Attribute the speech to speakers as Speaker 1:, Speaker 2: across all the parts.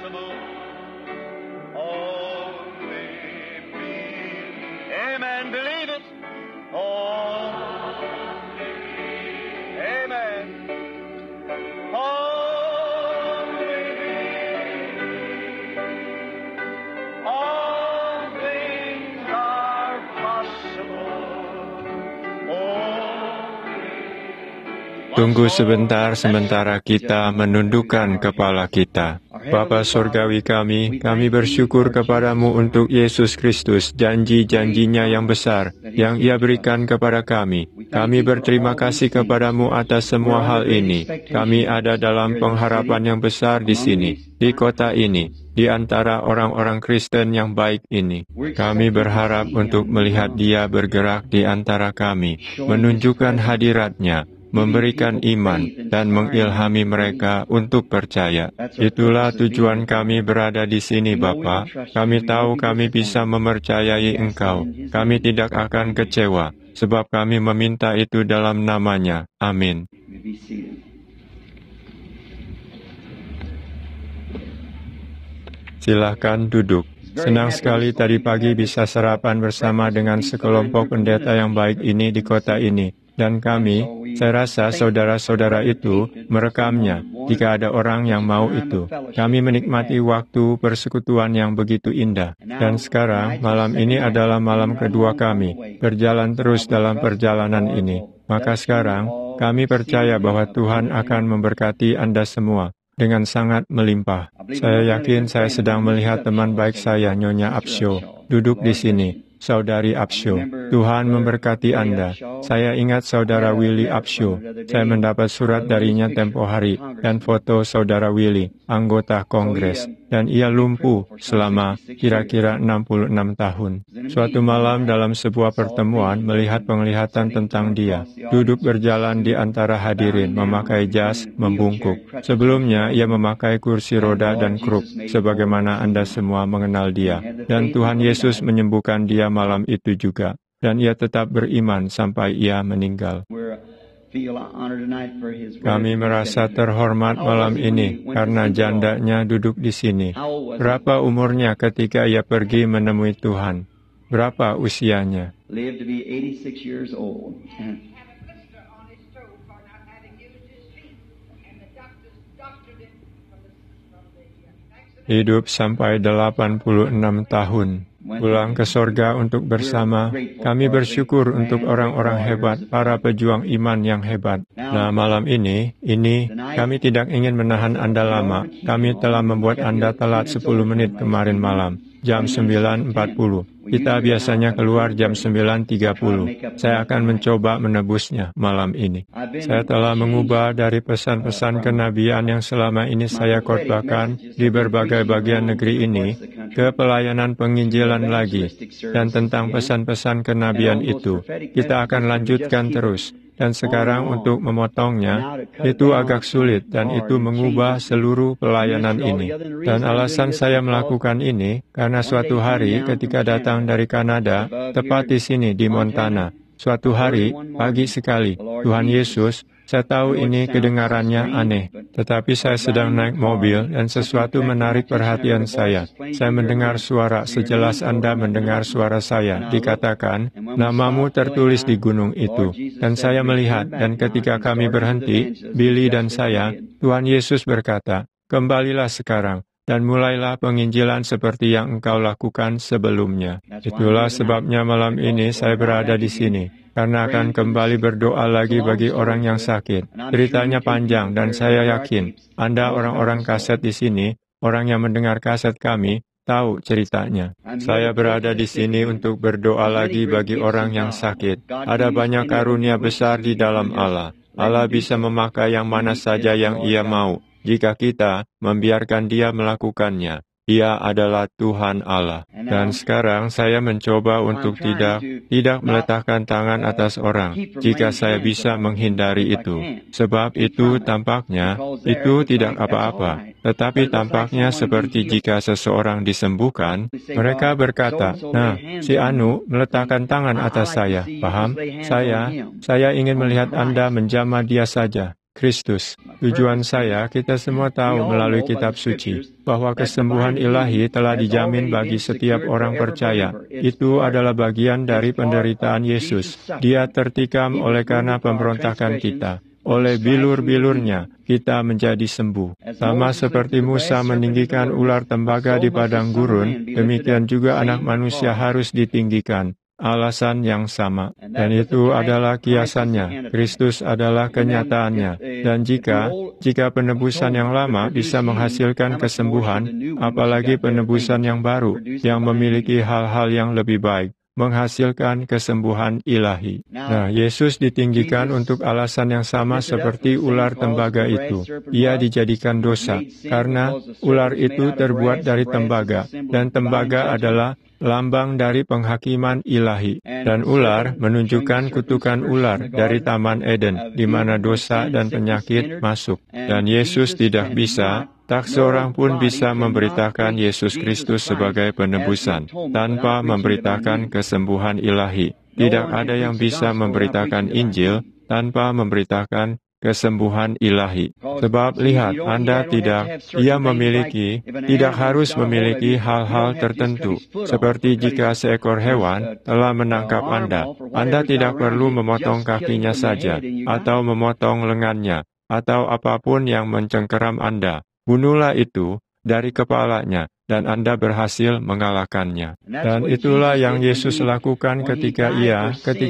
Speaker 1: possible. Only believe. Amen. Believe it. Amen. Only believe. All things are possible.
Speaker 2: Tunggu sebentar sementara kita menundukkan kepala kita. Bapa Surgawi kami bersyukur kepadamu untuk Yesus Kristus, janji-janjinya yang besar, yang Ia berikan kepada kami. Kami berterima kasih kepadamu atas semua hal ini. Kami ada dalam pengharapan yang besar di sini, di kota ini, di antara orang-orang Kristen yang baik ini. Kami berharap untuk melihat Dia bergerak di antara kami, menunjukkan hadirat-Nya, memberikan iman, dan mengilhami mereka untuk percaya. Itulah tujuan kami berada di sini, Bapa. Kami tahu kami bisa mempercayai Engkau. Kami tidak akan kecewa, sebab kami meminta itu dalam nama-Nya. Amin. Silahkan duduk. Senang sekali tadi pagi bisa sarapan bersama dengan sekelompok pendeta yang baik ini di kota ini. Dan kami, saya rasa saudara-saudara itu merekamnya jika ada orang yang mau itu. Kami menikmati waktu persekutuan yang begitu indah. Dan sekarang, malam ini adalah malam kedua kami, berjalan terus dalam perjalanan ini. Maka sekarang, kami percaya bahwa Tuhan akan memberkati Anda semua dengan sangat melimpah. Saya yakin saya sedang melihat teman baik saya, Nyonya Upshaw, duduk di sini. Saudari Upshaw, Tuhan memberkati Anda. Saya ingat Saudara Willie Upshaw. Saya mendapat surat darinya tempo hari dan foto Saudara Willie, anggota Kongres. Dan ia lumpuh selama kira-kira 66 tahun. Suatu malam dalam sebuah pertemuan melihat penglihatan tentang dia. Duduk berjalan di antara hadirin, memakai jas, membungkuk. Sebelumnya ia memakai kursi roda dan kruk, sebagaimana Anda semua mengenal dia. Dan Tuhan Yesus menyembuhkan dia malam itu juga. Dan ia tetap beriman sampai ia meninggal. Kami merasa terhormat malam ini karena jandanya duduk di sini. Berapa umurnya ketika ia pergi menemui Tuhan? Berapa usianya? Hidup sampai 86 tahun. Pulang ke sorga untuk bersama. Kami bersyukur untuk orang-orang hebat, para pejuang iman yang hebat. Nah, malam ini kami tidak ingin menahan Anda lama. Kami telah membuat Anda telat 10 menit kemarin malam, jam 9.40. Kita biasanya keluar jam 9.30. Saya akan mencoba menebusnya malam ini. Saya telah mengubah dari pesan-pesan kenabian yang selama ini saya khotbahkan di berbagai bagian negeri ini ke pelayanan penginjilan lagi. Dan tentang pesan-pesan kenabian itu, kita akan lanjutkan terus. Dan sekarang untuk memotongnya, itu agak sulit dan itu mengubah seluruh pelayanan ini. Dan alasan saya melakukan ini, karena suatu hari ketika datang dari Kanada, tepat di sini di Montana, suatu hari, pagi sekali, Tuhan Yesus, saya tahu ini kedengarannya aneh, tetapi saya sedang naik mobil dan sesuatu menarik perhatian saya. Saya mendengar suara sejelas Anda mendengar suara saya, dikatakan, namamu tertulis di gunung itu. Dan saya melihat, dan ketika kami berhenti, Billy dan saya, Tuhan Yesus berkata, kembalilah sekarang, dan mulailah penginjilan seperti yang engkau lakukan sebelumnya. Itulah sebabnya malam ini saya berada di sini. Karena akan kembali berdoa lagi bagi orang yang sakit. Ceritanya panjang dan saya yakin Anda orang-orang kaset di sini, orang yang mendengar kaset kami, tahu ceritanya. Saya berada di sini untuk berdoa lagi bagi orang yang sakit. Ada banyak karunia besar di dalam Allah. Allah bisa memakai yang mana saja yang Ia mau, jika kita membiarkan Dia melakukannya. Dia adalah Tuhan Allah. Dan sekarang saya mencoba untuk tidak meletakkan tangan atas orang, jika saya bisa menghindari itu. Sebab itu tampaknya, itu tidak apa-apa. Tetapi tampaknya seperti jika seseorang disembuhkan, mereka berkata, nah, si Anu meletakkan tangan atas saya. Paham? Saya ingin melihat Anda menjamah dia saja. Kristus. Tujuan saya, kita semua tahu melalui kitab suci bahwa kesembuhan ilahi telah dijamin bagi setiap orang percaya. Itu adalah bagian dari penderitaan Yesus. Dia tertikam oleh karena pemberontakan kita. Oleh bilur-bilurnya, kita menjadi sembuh. Sama seperti Musa meninggikan ular tembaga di padang gurun, demikian juga anak manusia harus ditinggikan. Alasan yang sama, dan itu adalah kiasannya. Kristus adalah kenyataannya. Dan jika penebusan yang lama bisa menghasilkan kesembuhan, apalagi penebusan yang baru, yang memiliki hal-hal yang lebih baik, menghasilkan kesembuhan ilahi. Nah, Yesus ditinggikan untuk alasan yang sama seperti ular tembaga itu. Ia dijadikan dosa, karena ular itu terbuat dari tembaga, dan tembaga adalah lambang dari penghakiman ilahi. Dan ular menunjukkan kutukan ular dari Taman Eden, di mana dosa dan penyakit masuk. Dan Yesus tidak bisa, tak seorang pun bisa memberitakan Yesus Kristus sebagai penebusan, tanpa memberitakan kesembuhan ilahi. Tidak ada yang bisa memberitakan Injil, tanpa memberitakan kesembuhan ilahi. Sebab lihat, Anda tidak harus memiliki hal-hal tertentu. Seperti jika seekor hewan telah menangkap Anda tidak perlu memotong kakinya saja, atau memotong lengannya, atau apapun yang mencengkeram Anda. Bunuhlah itu dari kepalanya, dan Anda berhasil mengalahkannya. Dan itulah yang Yesus lakukan ketika ia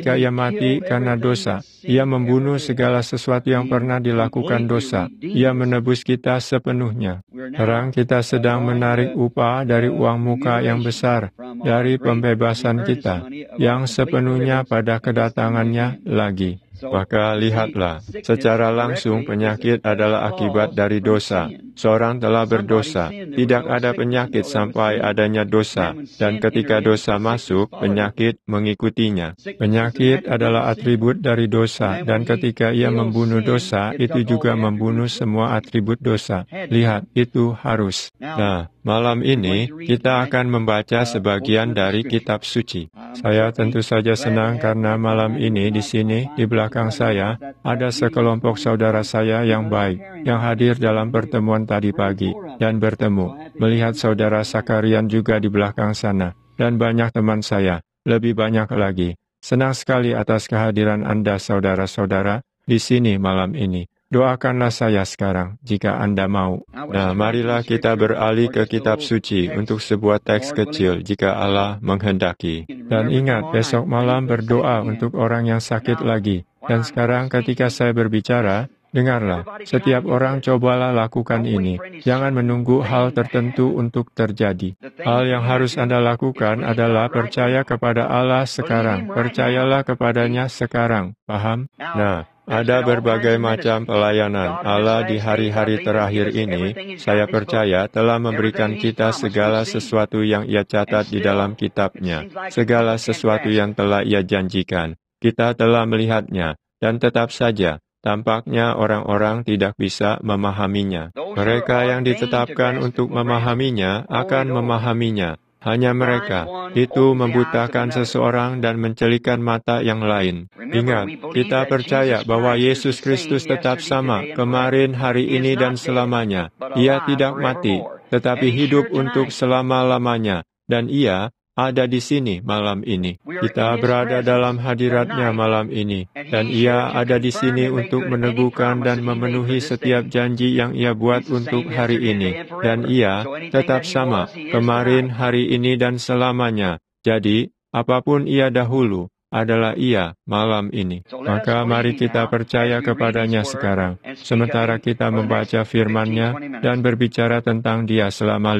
Speaker 2: mati karena dosa. Ia membunuh segala sesuatu yang pernah dilakukan dosa. Ia menebus kita sepenuhnya. Sekarang kita sedang menarik upah dari uang muka yang besar, dari pembebasan kita, yang sepenuhnya pada kedatangannya lagi. Maka lihatlah, secara langsung penyakit adalah akibat dari dosa. Seorang telah berdosa, tidak ada penyakit sampai adanya dosa, dan ketika dosa masuk, penyakit mengikutinya. Penyakit adalah atribut dari dosa, dan ketika ia membunuh dosa, itu juga membunuh semua atribut dosa. Lihat, itu harus. Nah, malam ini kita akan membaca sebagian dari kitab suci. Saya tentu saja senang karena malam ini di sini, di belakang saya, ada sekelompok saudara saya yang baik, yang hadir dalam pertemuan tadi pagi, dan bertemu. Melihat saudara Sakarian juga di belakang sana, dan banyak teman saya, lebih banyak lagi. Senang sekali atas kehadiran Anda saudara-saudara di sini malam ini. Doakanlah saya sekarang, jika Anda mau. Nah, marilah kita beralih ke kitab suci untuk sebuah teks kecil, jika Allah menghendaki. Dan ingat, besok malam berdoa untuk orang yang sakit lagi. Dan sekarang ketika saya berbicara, dengarlah, setiap orang cobalah lakukan ini. Jangan menunggu hal tertentu untuk terjadi. Hal yang harus Anda lakukan adalah percaya kepada Allah sekarang. Percayalah kepadanya sekarang. Paham? Nah, ada berbagai macam pelayanan. Allah di hari-hari terakhir ini, saya percaya telah memberikan kita segala sesuatu yang Ia catat di dalam kitab-Nya. Segala sesuatu yang telah Ia janjikan. Kita telah melihatnya, dan tetap saja, tampaknya orang-orang tidak bisa memahaminya. Mereka yang ditetapkan untuk memahaminya akan memahaminya. Hanya mereka, itu membutakan seseorang dan mencelikan mata yang lain. Ingat, kita percaya bahwa Yesus Kristus tetap sama, kemarin, hari ini, dan selamanya. Ia tidak mati, tetapi hidup untuk selama-lamanya. Dan Ia ada di sini malam ini. Kita berada dalam hadirat-Nya malam ini. Dan Ia ada di sini untuk meneguhkan dan memenuhi setiap janji yang Ia buat untuk hari ini. Dan Ia tetap sama, kemarin, hari ini, dan selamanya. Jadi, apapun Ia dahulu, adalah Ia malam ini. Maka mari kita percaya kepadanya sekarang. Sementara kita membaca firman-Nya dan berbicara tentang Dia selama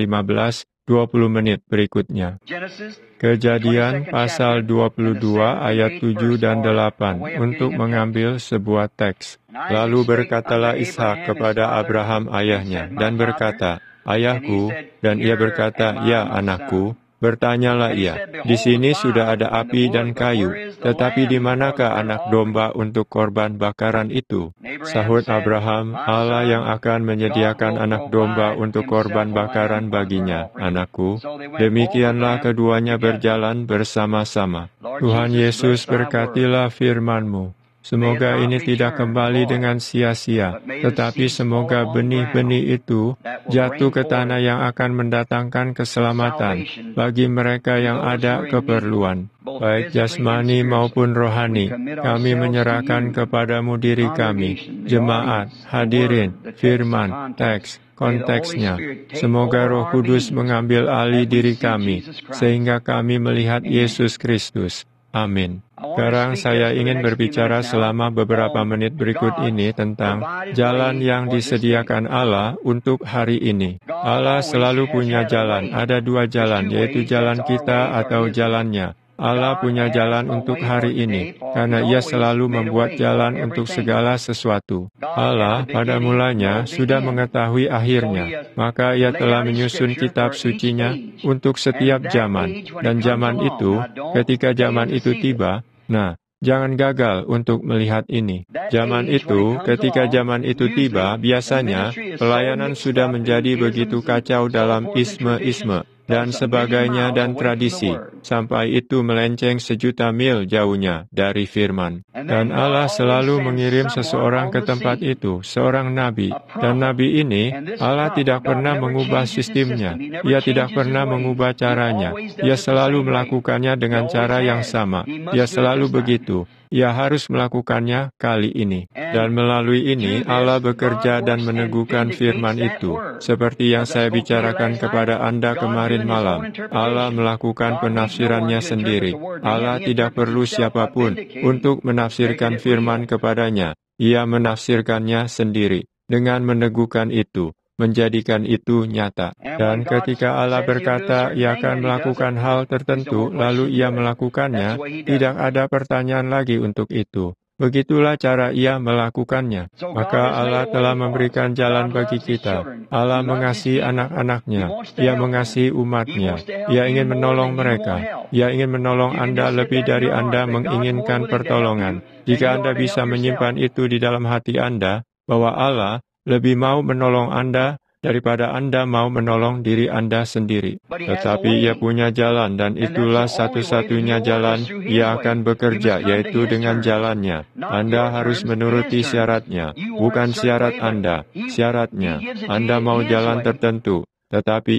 Speaker 2: 15-20 menit berikutnya. Kejadian pasal 22 ayat 7 dan 8 untuk mengambil sebuah teks. Lalu berkatalah Ishak kepada Abraham ayahnya dan berkata, "Ayahku," dan ia berkata, "Ya, anakku." Bertanyalah ia, "Di sini sudah ada api dan kayu, tetapi di manakah anak domba untuk korban bakaran itu?" Sahut Abraham, "Allah yang akan menyediakan anak domba untuk korban bakaran baginya, anakku." Demikianlah keduanya berjalan bersama-sama. Tuhan Yesus berkatilah firman-Mu. Semoga ini tidak kembali dengan sia-sia, tetapi semoga benih-benih itu jatuh ke tanah yang akan mendatangkan keselamatan bagi mereka yang ada keperluan, baik jasmani maupun rohani. Kami menyerahkan kepadamu diri kami, jemaat, hadirin, firman, teks, konteksnya. Semoga Roh Kudus mengambil alih diri kami, sehingga kami melihat Yesus Kristus. Amin. Sekarang saya ingin berbicara selama beberapa menit berikut ini tentang jalan yang disediakan Allah untuk hari ini. Allah selalu punya jalan. Ada dua jalan, yaitu jalan kita atau jalannya. Allah punya jalan untuk hari ini, karena Ia selalu membuat jalan untuk segala sesuatu. Allah pada mulanya sudah mengetahui akhirnya, maka Ia telah menyusun kitab sucinya untuk setiap zaman. Dan zaman itu, ketika zaman itu tiba, jangan gagal untuk melihat ini. Zaman itu, ketika zaman itu tiba, biasanya pelayanan sudah menjadi begitu kacau dalam isme-isme dan sebagainya dan tradisi, sampai itu melenceng sejuta mil jauhnya dari firman. Dan Allah selalu mengirim seseorang ke tempat itu, seorang nabi. Dan nabi ini, Allah tidak pernah mengubah sistemnya. Ia tidak pernah mengubah caranya. Ia selalu melakukannya dengan cara yang sama. Ia selalu begitu. Ia harus melakukannya kali ini. Dan melalui ini, Allah bekerja dan meneguhkan firman itu. Seperti yang saya bicarakan kepada Anda kemarin malam, Allah melakukan penafsirannya sendiri. Allah tidak perlu siapapun untuk menafsirkan firman kepadanya. Ia menafsirkannya sendiri dengan meneguhkan itu, menjadikan itu nyata. Dan ketika Allah berkata Ia akan melakukan hal tertentu, lalu Ia melakukannya, tidak ada pertanyaan lagi untuk itu. Begitulah cara Ia melakukannya. Maka Allah telah memberikan jalan bagi kita. Allah mengasihi anak-anaknya. Ia mengasihi umatnya. Ia ingin menolong mereka. Ia ingin menolong Anda lebih dari Anda menginginkan pertolongan. Jika Anda bisa menyimpan itu di dalam hati Anda, bahwa Allah lebih mau menolong Anda daripada Anda mau menolong diri Anda sendiri. Tetapi Ia punya jalan, dan itulah satu-satunya jalan Ia akan bekerja, yaitu dengan jalannya. Anda harus menuruti syaratnya, bukan syarat Anda, syaratnya. Anda mau jalan tertentu, tetapi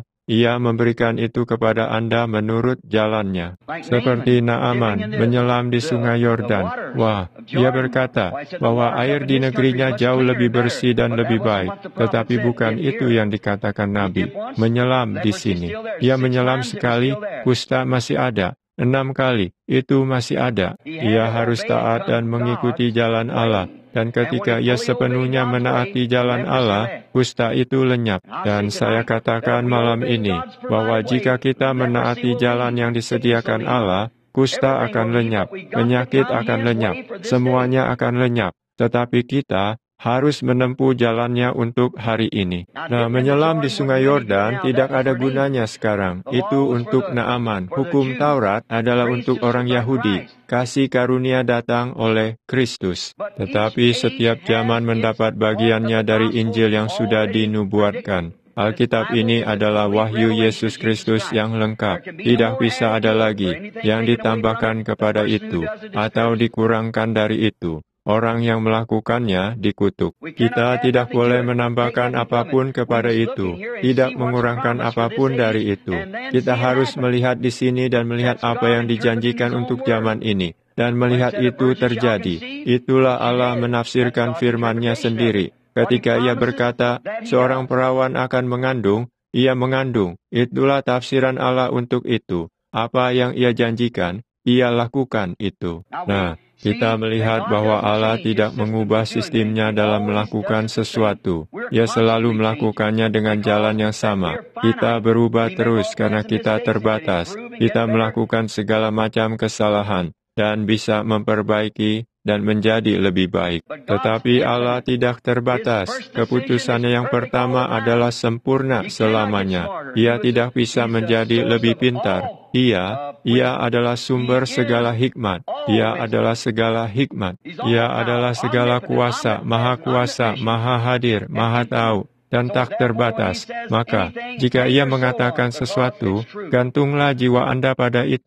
Speaker 2: Ia memberikan itu kepada Anda menurut jalannya. Seperti Naaman menyelam di sungai Yordan. Wah, ia berkata bahwa air di negerinya jauh lebih bersih dan lebih baik. Tetapi bukan itu yang dikatakan Nabi. Menyelam di sini. Ia menyelam sekali, kusta masih ada. 6 kali, itu masih ada. Ia harus taat dan mengikuti jalan Allah. Dan ketika ia sepenuhnya menaati jalan Allah, kusta itu lenyap. Dan saya katakan malam ini, bahwa jika kita menaati jalan yang disediakan Allah, kusta akan lenyap, penyakit akan lenyap, semuanya akan lenyap. Tetapi kita harus menempuh jalannya untuk hari ini. Menyelam di sungai Yordan tidak ada gunanya sekarang. Itu untuk Naaman. Hukum Taurat adalah untuk orang Yahudi. Kasih karunia datang oleh Kristus. Tetapi setiap zaman mendapat bagiannya dari Injil yang sudah dinubuatkan. Alkitab ini adalah wahyu Yesus Kristus yang lengkap. Tidak bisa ada lagi yang ditambahkan kepada itu, atau dikurangkan dari itu. Orang yang melakukannya dikutuk. Kita tidak boleh menambahkan apapun kepada itu, tidak mengurangkan apapun dari itu. Kita harus melihat di sini dan melihat apa yang dijanjikan untuk zaman ini, dan melihat itu terjadi. Itulah Allah menafsirkan firman-Nya sendiri. Ketika Ia berkata, seorang perawan akan mengandung, ia mengandung. Itulah tafsiran Allah untuk itu. Apa yang Ia janjikan, Ia lakukan itu. Kita melihat bahwa Allah tidak mengubah sistemnya dalam melakukan sesuatu. Ia selalu melakukannya dengan jalan yang sama. Kita berubah terus karena kita terbatas. Kita melakukan segala macam kesalahan dan bisa memperbaiki dan menjadi lebih baik. Tetapi Allah tidak terbatas. Keputusannya yang pertama adalah sempurna selamanya. Ia tidak bisa menjadi lebih pintar. Ia adalah sumber segala hikmat. Ia adalah segala hikmat. Ia adalah segala kuasa, maha hadir, maha tahu, dan tak terbatas. Maka, jika Ia mengatakan sesuatu, gantunglah jiwa Anda pada itu.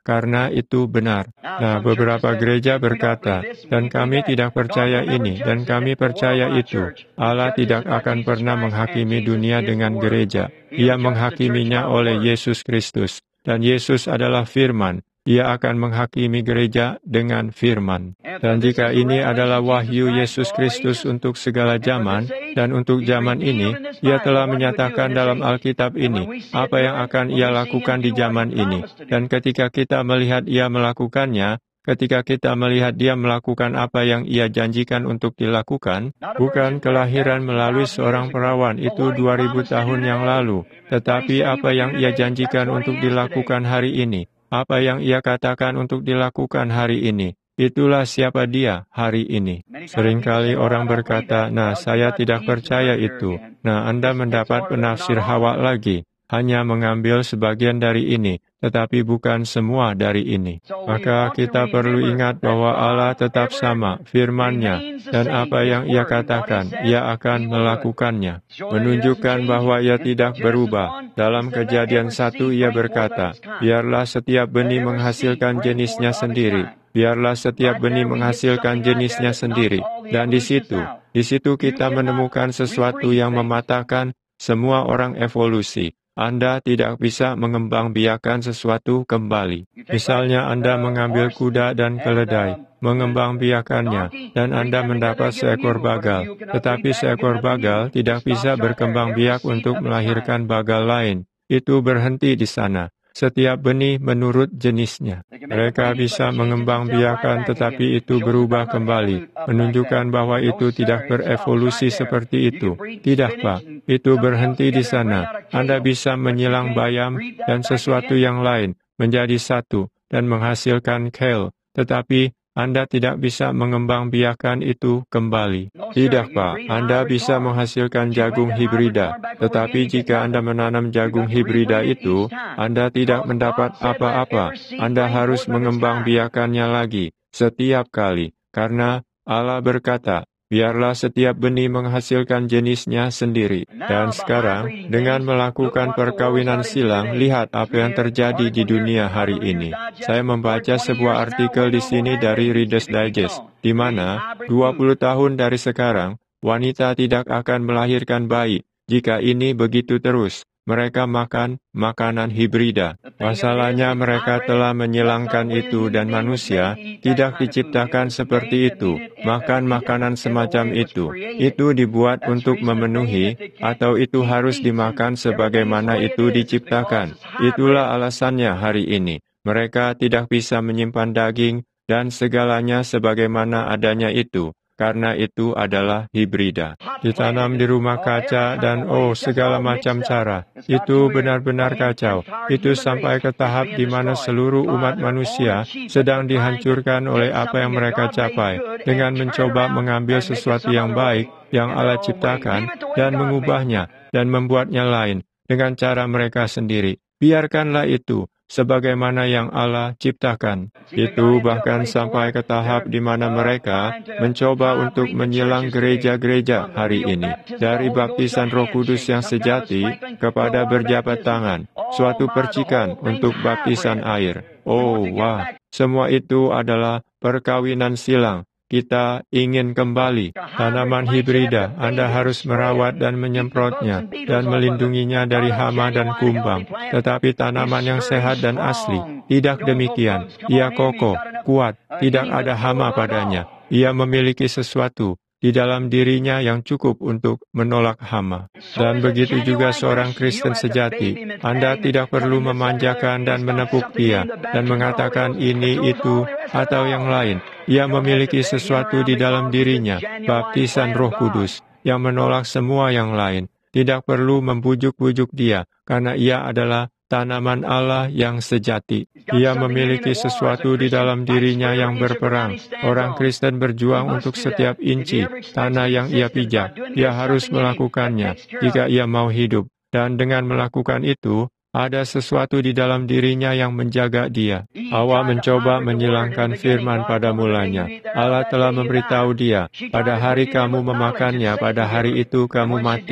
Speaker 2: karena itu benar. Nah, beberapa gereja berkata, dan kami tidak percaya ini, dan kami percaya itu. Allah tidak akan pernah menghakimi dunia dengan gereja. Ia menghakiminya oleh Yesus Kristus. Dan Yesus adalah firman. Ia akan menghakimi gereja dengan firman. Dan jika ini adalah wahyu Yesus Kristus untuk segala zaman, dan untuk zaman ini, Ia telah menyatakan dalam Alkitab ini, apa yang akan Ia lakukan di zaman ini. Dan ketika kita melihat Ia melakukannya, ketika kita melihat Dia melakukan apa yang Ia janjikan untuk dilakukan, bukan kelahiran melalui seorang perawan itu 2000 tahun yang lalu, tetapi apa yang Ia janjikan untuk dilakukan hari ini, apa yang Ia katakan untuk dilakukan hari ini, itulah siapa Dia hari ini. Seringkali orang berkata, nah saya tidak percaya itu. Nah, Anda mendapat penafsir Hawa lagi, hanya mengambil sebagian dari ini, tetapi bukan semua dari ini. Maka kita perlu ingat bahwa Allah tetap sama, firman-Nya, dan apa yang Ia katakan, Ia akan melakukannya. Menunjukkan bahwa Ia tidak berubah. Dalam Kejadian 1 Ia berkata, biarlah setiap benih menghasilkan jenisnya sendiri. Biarlah setiap benih menghasilkan jenisnya sendiri. Dan di situ kita menemukan sesuatu yang mematahkan semua orang evolusi. Anda tidak bisa mengembangbiakan sesuatu kembali. Misalnya Anda mengambil kuda dan keledai, mengembangbiakannya, dan Anda mendapat seekor bagal. Tetapi seekor bagal tidak bisa berkembang biak untuk melahirkan bagal lain. Itu berhenti di sana. Setiap benih menurut jenisnya. Mereka bisa mengembangbiakan, tetapi itu berubah kembali, menunjukkan bahwa itu tidak berevolusi seperti itu. Tidak, Pak. Itu berhenti di sana. Anda bisa menyilang bayam dan sesuatu yang lain menjadi satu dan menghasilkan kale, tetapi Anda tidak bisa mengembangbiakan itu kembali. Tidak, Pak. Anda bisa menghasilkan jagung hibrida, tetapi jika Anda menanam jagung hibrida itu, Anda tidak mendapat apa-apa. Anda harus mengembangbiakannya lagi setiap kali, karena Allah berkata, biarlah setiap benih menghasilkan jenisnya sendiri. Dan sekarang, dengan melakukan perkawinan silang, lihat apa yang terjadi di dunia hari ini. Saya membaca sebuah artikel di sini dari Reader's Digest, di mana 20 tahun dari sekarang, wanita tidak akan melahirkan bayi. Jika ini begitu terus, mereka makan makanan hibrida. Masalahnya mereka telah menyilangkan itu dan manusia tidak diciptakan seperti itu. Makan makanan semacam itu. Itu dibuat untuk memenuhi atau itu harus dimakan sebagaimana itu diciptakan. Itulah alasannya hari ini. Mereka tidak bisa menyimpan daging dan segalanya sebagaimana adanya itu. Karena itu adalah hibrida. Ditanam di rumah kaca dan segala macam cara. Itu benar-benar kacau. Itu sampai ke tahap di mana seluruh umat manusia sedang dihancurkan oleh apa yang mereka capai dengan mencoba mengambil sesuatu yang baik yang Allah ciptakan dan mengubahnya dan membuatnya lain dengan cara mereka sendiri. Biarkanlah itu sebagaimana yang Allah ciptakan. Itu bahkan sampai ke tahap di mana mereka mencoba untuk menyilang gereja-gereja hari ini. Dari baptisan Roh Kudus yang sejati kepada berjabat tangan, suatu percikan untuk baptisan air. Wah, semua itu adalah perkawinan silang. Kita ingin kembali. Tanaman hibrida, Anda harus merawat dan menyemprotnya dan melindunginya dari hama dan kumbang. Tetapi tanaman yang sehat dan asli, tidak demikian. Ia kokoh, kuat, tidak ada hama padanya. Ia memiliki sesuatu di dalam dirinya yang cukup untuk menolak hama. Dan begitu juga seorang Kristen sejati. Anda tidak perlu memanjakan dan menepuk dia dan mengatakan ini, itu, atau yang lain. Ia memiliki sesuatu di dalam dirinya, baptisan Roh Kudus, yang menolak semua yang lain. Tidak perlu membujuk-bujuk dia, karena ia adalah tanaman Allah yang sejati. Ia memiliki sesuatu di dalam dirinya yang berperang. Orang Kristen berjuang untuk setiap inci tanah yang ia pijak. Ia harus melakukannya jika ia mau hidup. Dan dengan melakukan itu, ada sesuatu di dalam dirinya yang menjaga dia. Hawa mencoba menyilangkan firman pada mulanya. Allah telah memberitahu dia, pada hari kamu memakannya, pada hari itu kamu mati.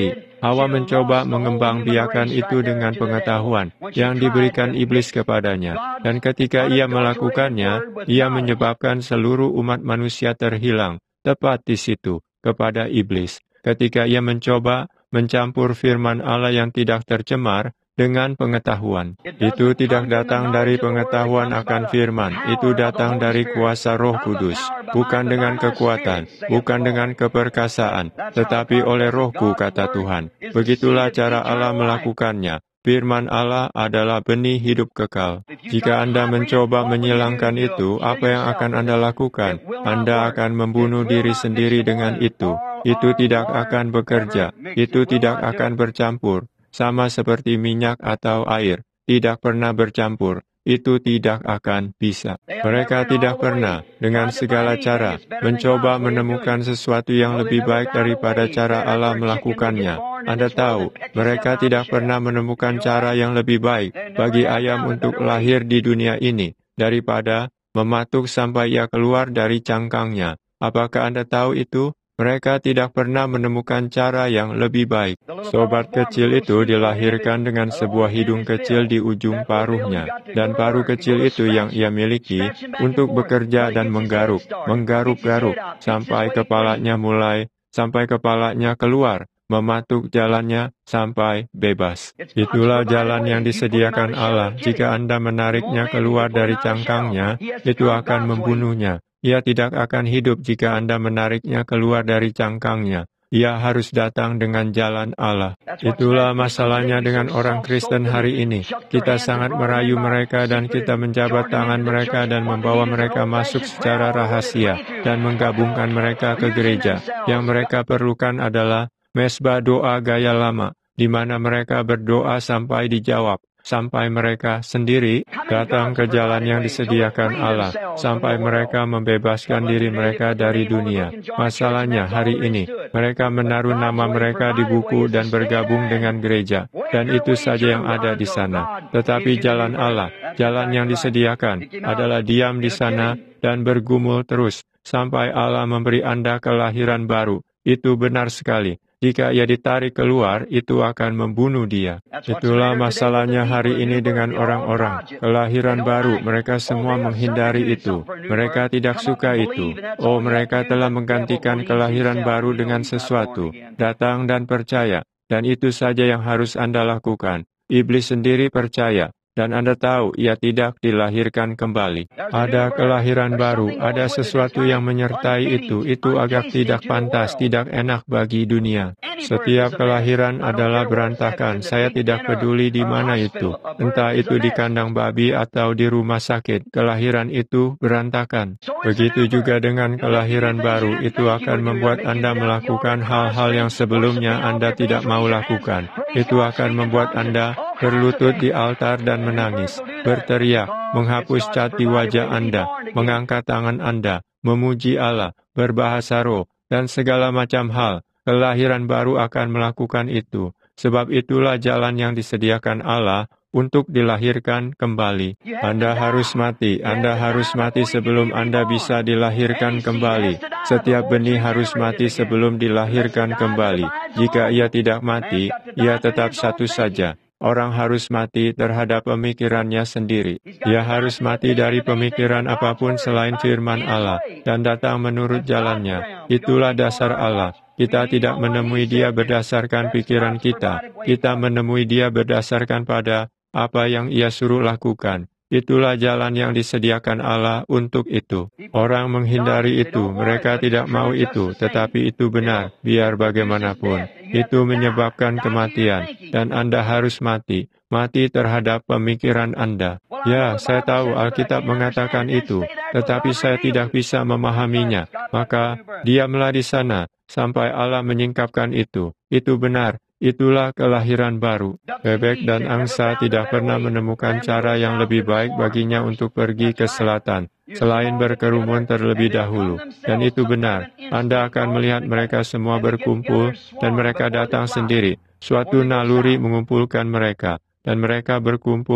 Speaker 2: Hawa mencoba mengembangbiakan itu dengan pengetahuan yang diberikan iblis kepadanya. Dan ketika ia melakukannya, ia menyebabkan seluruh umat manusia terhilang, tepat di situ, kepada iblis. Ketika ia mencoba mencampur firman Allah yang tidak tercemar dengan pengetahuan. Itu tidak datang dari pengetahuan akan firman, itu datang dari kuasa Roh Kudus, bukan dengan kekuatan, bukan dengan keperkasaan, tetapi oleh Rohku, kata Tuhan. Begitulah cara Allah melakukannya. Firman Allah adalah benih hidup kekal. Jika Anda mencoba menyilangkan itu, apa yang akan Anda lakukan? Anda akan membunuh diri sendiri dengan itu. Itu tidak akan bekerja, itu tidak akan bercampur. Sama seperti minyak atau air, tidak pernah bercampur, itu tidak akan bisa. Mereka tidak pernah, dengan segala cara, mencoba menemukan sesuatu yang lebih baik daripada cara Allah melakukannya. Anda tahu, mereka tidak pernah menemukan cara yang lebih baik bagi ayam untuk lahir di dunia ini, daripada mematuk sampai ia keluar dari cangkangnya. Apakah Anda tahu itu? Mereka tidak pernah menemukan cara yang lebih baik. Sobat kecil itu dilahirkan dengan sebuah hidung kecil di ujung paruhnya, dan paruh kecil itu yang ia miliki untuk bekerja dan menggaruk-garuk, sampai kepalanya keluar, mematuk jalannya sampai bebas. Itulah jalan yang disediakan Allah. Jika Anda menariknya keluar dari cangkangnya, itu akan membunuhnya. Ia tidak akan hidup jika Anda menariknya keluar dari cangkangnya. Ia harus datang dengan jalan Allah. Itulah masalahnya dengan orang Kristen hari ini. Kita sangat merayu mereka dan kita menjabat tangan mereka dan membawa mereka masuk secara rahasia dan menggabungkan mereka ke gereja. Yang mereka perlukan adalah mesbah doa gaya lama, di mana mereka berdoa sampai dijawab. Sampai mereka sendiri datang ke jalan yang disediakan Allah, sampai mereka membebaskan diri mereka dari dunia. Masalahnya hari ini, mereka menaruh nama mereka di buku dan bergabung dengan gereja, dan itu saja yang ada di sana. Tetapi jalan Allah, jalan yang disediakan, adalah diam di sana dan bergumul terus, sampai Allah memberi Anda kelahiran baru. Itu benar sekali. Jika ia ditarik keluar, itu akan membunuh dia. Itulah masalahnya hari ini dengan orang-orang. Kelahiran baru, mereka semua menghindari itu. Mereka tidak suka itu. Oh, mereka telah menggantikan kelahiran baru dengan sesuatu. Datang dan percaya. Dan itu saja yang harus Anda lakukan. Iblis sendiri percaya. Dan Anda tahu, ia tidak dilahirkan kembali. Ada kelahiran baru, ada sesuatu yang menyertai itu agak tidak pantas, tidak enak bagi dunia. Setiap kelahiran adalah berantakan, saya tidak peduli di mana itu. Entah itu di kandang babi atau di rumah sakit, kelahiran itu berantakan. Begitu juga dengan kelahiran baru, itu akan membuat Anda melakukan hal-hal yang sebelumnya Anda tidak mau lakukan. Itu akan membuat Anda berlutut di altar dan menangis, berteriak, menghapus cat di wajah Anda, mengangkat tangan Anda, memuji Allah, berbahasa roh, dan segala macam hal. Kelahiran baru akan melakukan itu. Sebab itulah jalan yang disediakan Allah untuk dilahirkan kembali. Anda harus mati sebelum Anda bisa dilahirkan kembali. Setiap benih harus mati sebelum dilahirkan kembali. Jika ia tidak mati, ia tetap satu saja. Orang harus mati terhadap pemikirannya sendiri. Ia harus mati dari pemikiran apapun selain firman Allah, dan datang menurut jalannya. Itulah dasar Allah. Kita tidak menemui Dia berdasarkan pikiran kita. Kita menemui Dia berdasarkan pada apa yang Ia suruh lakukan. Itulah jalan yang disediakan Allah untuk itu. Orang menghindari itu, mereka tidak mau itu, tetapi itu benar, biar bagaimanapun. Itu menyebabkan kematian, dan Anda harus mati terhadap pemikiran Anda. Ya, saya tahu Alkitab mengatakan itu, tetapi saya tidak bisa memahaminya. Maka, diamlah di sana, sampai Allah menyingkapkan itu. Itu benar. Itulah kelahiran baru. Bebek dan angsa tidak pernah menemukan cara yang lebih baik baginya untuk pergi ke selatan, selain berkerumun terlebih dahulu. Dan itu benar. Anda akan melihat mereka semua berkumpul, dan mereka datang sendiri. Suatu naluri mengumpulkan mereka, dan mereka berkumpul,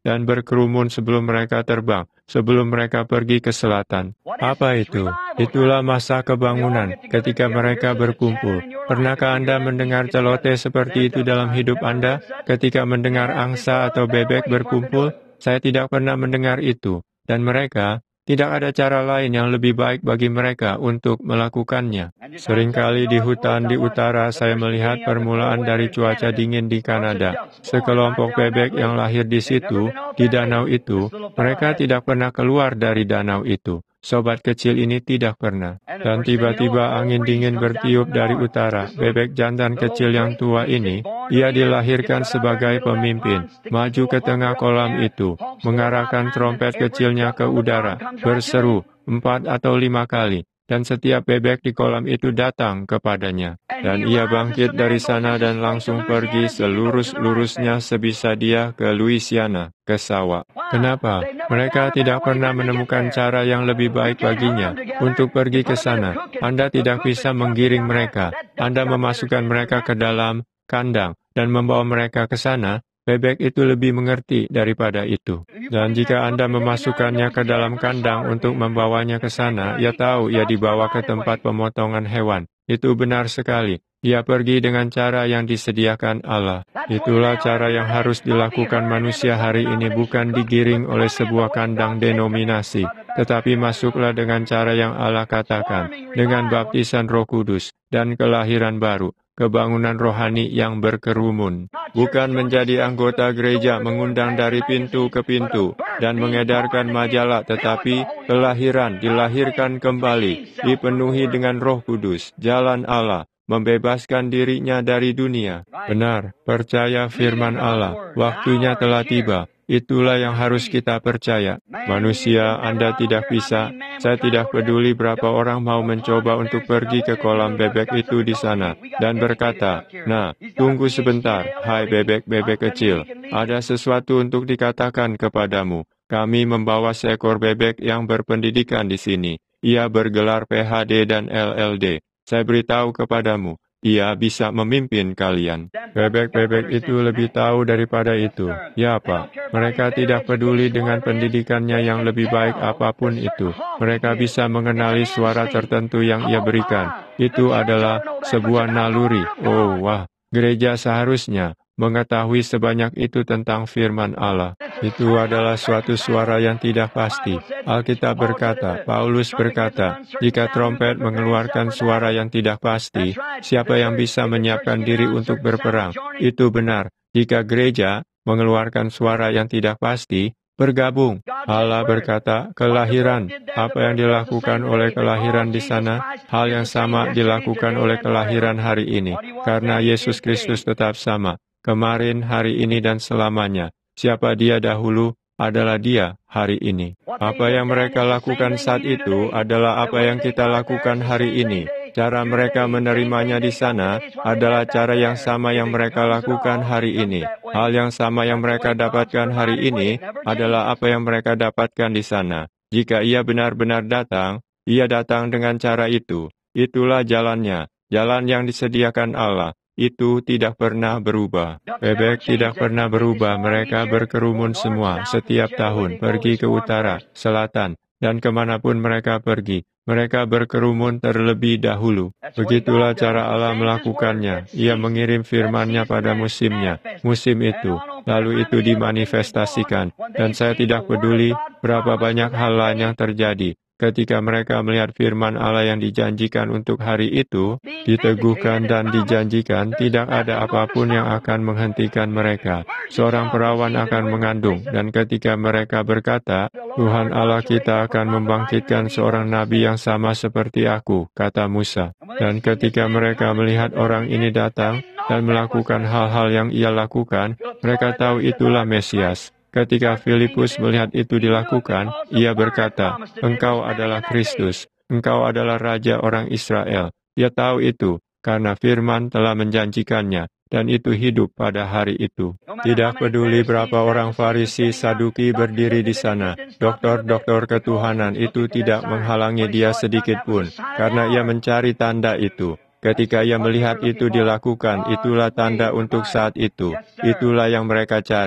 Speaker 2: dan berkerumun sebelum mereka terbang, sebelum mereka pergi ke selatan. Apa itu? Itulah masa kebangunan ketika mereka berkumpul. Pernahkah Anda mendengar celoteh seperti itu dalam hidup Anda? Ketika mendengar angsa atau bebek berkumpul, saya tidak pernah mendengar itu. Dan mereka, tidak ada cara lain yang lebih baik bagi mereka untuk melakukannya. Seringkali di hutan di utara saya melihat permulaan dari cuaca dingin di Kanada. Sekelompok bebek yang lahir di situ, di danau itu, mereka tidak pernah keluar dari danau itu. Sobat kecil ini tidak pernah. Dan tiba-tiba angin dingin bertiup dari utara. Bebek jantan kecil yang tua ini, ia dilahirkan sebagai pemimpin. Maju ke tengah kolam itu, mengarahkan trompet kecilnya ke udara, berseru 4 atau 5 kali. Dan setiap bebek di kolam itu datang kepadanya. Dan ia bangkit dari sana dan langsung pergi selurus-lurusnya sebisa dia ke Louisiana, ke sawah. Kenapa? Mereka tidak pernah menemukan cara yang lebih baik baginya untuk pergi ke sana. Anda tidak bisa menggiring mereka. Anda memasukkan mereka ke dalam kandang dan membawa mereka ke sana. Bebek itu lebih mengerti daripada itu. Dan jika Anda memasukkannya ke dalam kandang untuk membawanya ke sana, ia tahu ia dibawa ke tempat pemotongan hewan. Itu benar sekali. Ia pergi dengan cara yang disediakan Allah. Itulah cara yang harus dilakukan manusia hari ini, bukan digiring oleh sebuah kandang denominasi, tetapi masuklah dengan cara yang Allah katakan, dengan baptisan Roh Kudus dan kelahiran baru. Kebangunan rohani yang berkerumun. Bukan menjadi anggota gereja mengundang dari pintu ke pintu dan mengedarkan majalah, tetapi kelahiran, dilahirkan kembali, dipenuhi dengan Roh Kudus, jalan Allah, membebaskan dirinya dari dunia. Benar, percaya firman Allah, waktunya telah tiba. Itulah yang harus kita percaya. Manusia, Anda tidak bisa. Saya tidak peduli berapa orang mau mencoba untuk pergi ke kolam bebek itu di sana dan berkata, "Nah, tunggu sebentar, hai bebek-bebek kecil. Ada sesuatu untuk dikatakan kepadamu. Kami membawa seekor bebek yang berpendidikan di sini. Ia bergelar PhD dan LLD. Saya beritahu kepadamu, ia bisa memimpin kalian." Bebek-bebek itu lebih tahu daripada itu. Ya, Pak. Mereka tidak peduli dengan pendidikannya yang lebih baik apapun itu. Mereka bisa mengenali suara tertentu yang ia berikan. Itu adalah sebuah naluri. Oh, wah. Gereja seharusnya mengetahui sebanyak itu tentang firman Allah. Itu adalah suatu suara yang tidak pasti. Alkitab berkata, Paulus berkata, jika trompet mengeluarkan suara yang tidak pasti, siapa yang bisa menyiapkan diri untuk berperang? Itu benar. Jika gereja mengeluarkan suara yang tidak pasti, bergabung. Allah berkata, kelahiran. Apa yang dilakukan oleh kelahiran di sana, hal yang sama dilakukan oleh kelahiran hari ini. Karena Yesus Kristus tetap sama. Kemarin, hari ini, dan selamanya. Siapa dia dahulu adalah dia hari ini. Apa yang mereka lakukan saat itu adalah apa yang kita lakukan hari ini. Cara mereka menerimanya di sana adalah cara yang sama yang mereka lakukan hari ini. Hal yang sama yang mereka dapatkan hari ini adalah apa yang mereka dapatkan di sana. Jika ia benar-benar datang, ia datang dengan cara itu. Itulah jalannya, jalan yang disediakan Allah. Itu tidak pernah berubah. Bebek tidak pernah berubah. Mereka berkerumun semua setiap tahun, pergi ke utara, selatan, dan kemanapun mereka pergi. Mereka berkerumun terlebih dahulu. Begitulah cara Allah melakukannya. Ia mengirim firman-Nya pada musimnya, musim itu. Lalu itu dimanifestasikan. Dan saya tidak peduli berapa banyak hal lain yang terjadi. Ketika mereka melihat firman Allah yang dijanjikan untuk hari itu, diteguhkan dan dijanjikan, tidak ada apapun yang akan menghentikan mereka. Seorang perawan akan mengandung, dan ketika mereka berkata, Tuhan Allah kita akan membangkitkan seorang nabi yang sama seperti aku, kata Musa. Dan ketika mereka melihat orang ini datang dan melakukan hal-hal yang ia lakukan, mereka tahu itulah Mesias. Ketika Filipus melihat itu dilakukan, ia berkata, Engkau adalah Kristus, Engkau adalah Raja orang Israel. Ia tahu itu, karena firman telah menjanjikannya, dan itu hidup pada hari itu. Tidak peduli berapa orang Farisi Saduki berdiri di sana, doktor-doktor ketuhanan itu tidak menghalangi dia sedikit pun, karena ia mencari tanda itu. Ketika ia melihat itu dilakukan, itulah tanda untuk saat itu. Itulah yang mereka cari.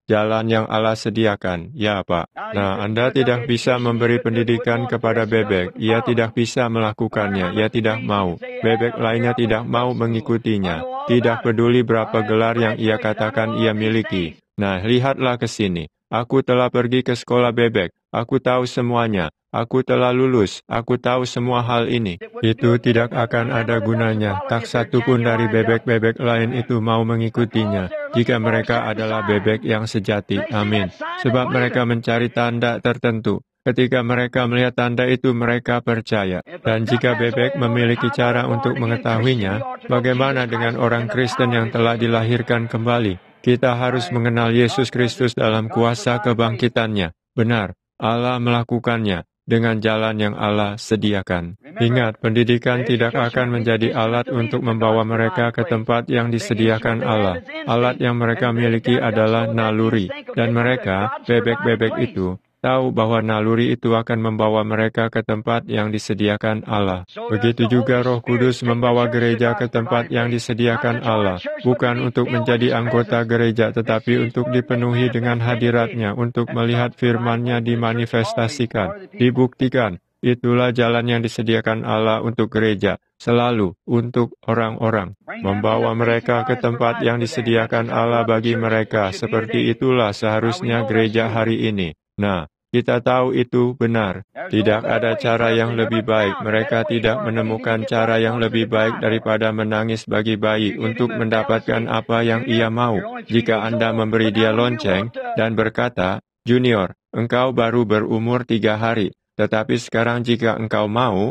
Speaker 2: jalan yang Allah sediakan. Ya, Pak. Nah, Anda tidak bisa memberi pendidikan kepada bebek. Ia tidak bisa melakukannya. Ia tidak mau. Bebek lainnya tidak mau mengikutinya. Tidak peduli berapa gelar yang ia katakan ia miliki. Nah, lihatlah ke sini. Aku telah pergi ke sekolah bebek. Aku tahu semuanya. Aku telah lulus. Aku tahu semua hal ini. Itu tidak akan ada gunanya. Tak satu pun dari bebek-bebek lain itu mau mengikutinya. Jika mereka adalah bebek yang sejati. Amin. Sebab mereka mencari tanda tertentu. Ketika mereka melihat tanda itu, mereka percaya. Dan jika bebek memiliki cara untuk mengetahuinya, bagaimana dengan orang Kristen yang telah dilahirkan kembali? Kita harus mengenal Yesus Kristus dalam kuasa kebangkitannya. Benar, Allah melakukannya dengan jalan yang Allah sediakan. Ingat, pendidikan tidak akan menjadi alat untuk membawa mereka ke tempat yang disediakan Allah. Alat yang mereka miliki adalah naluri, dan mereka, bebek-bebek itu, tahu bahwa naluri itu akan membawa mereka ke tempat yang disediakan Allah. Begitu juga Roh Kudus membawa gereja ke tempat yang disediakan Allah, bukan untuk menjadi anggota gereja, tetapi untuk dipenuhi dengan hadirat-Nya, untuk melihat firman-Nya dimanifestasikan, dibuktikan. Itulah jalan yang disediakan Allah untuk gereja, selalu untuk orang-orang. Membawa mereka ke tempat yang disediakan Allah bagi mereka, seperti itulah seharusnya gereja hari ini. Nah, kita tahu itu benar. Tidak ada cara yang lebih baik. Mereka tidak menemukan cara yang lebih baik daripada menangis bagi bayi untuk mendapatkan apa yang ia mau. Jika Anda memberi dia lonceng dan berkata, "Junior, engkau baru berumur 3 hari. Tetapi sekarang jika engkau mau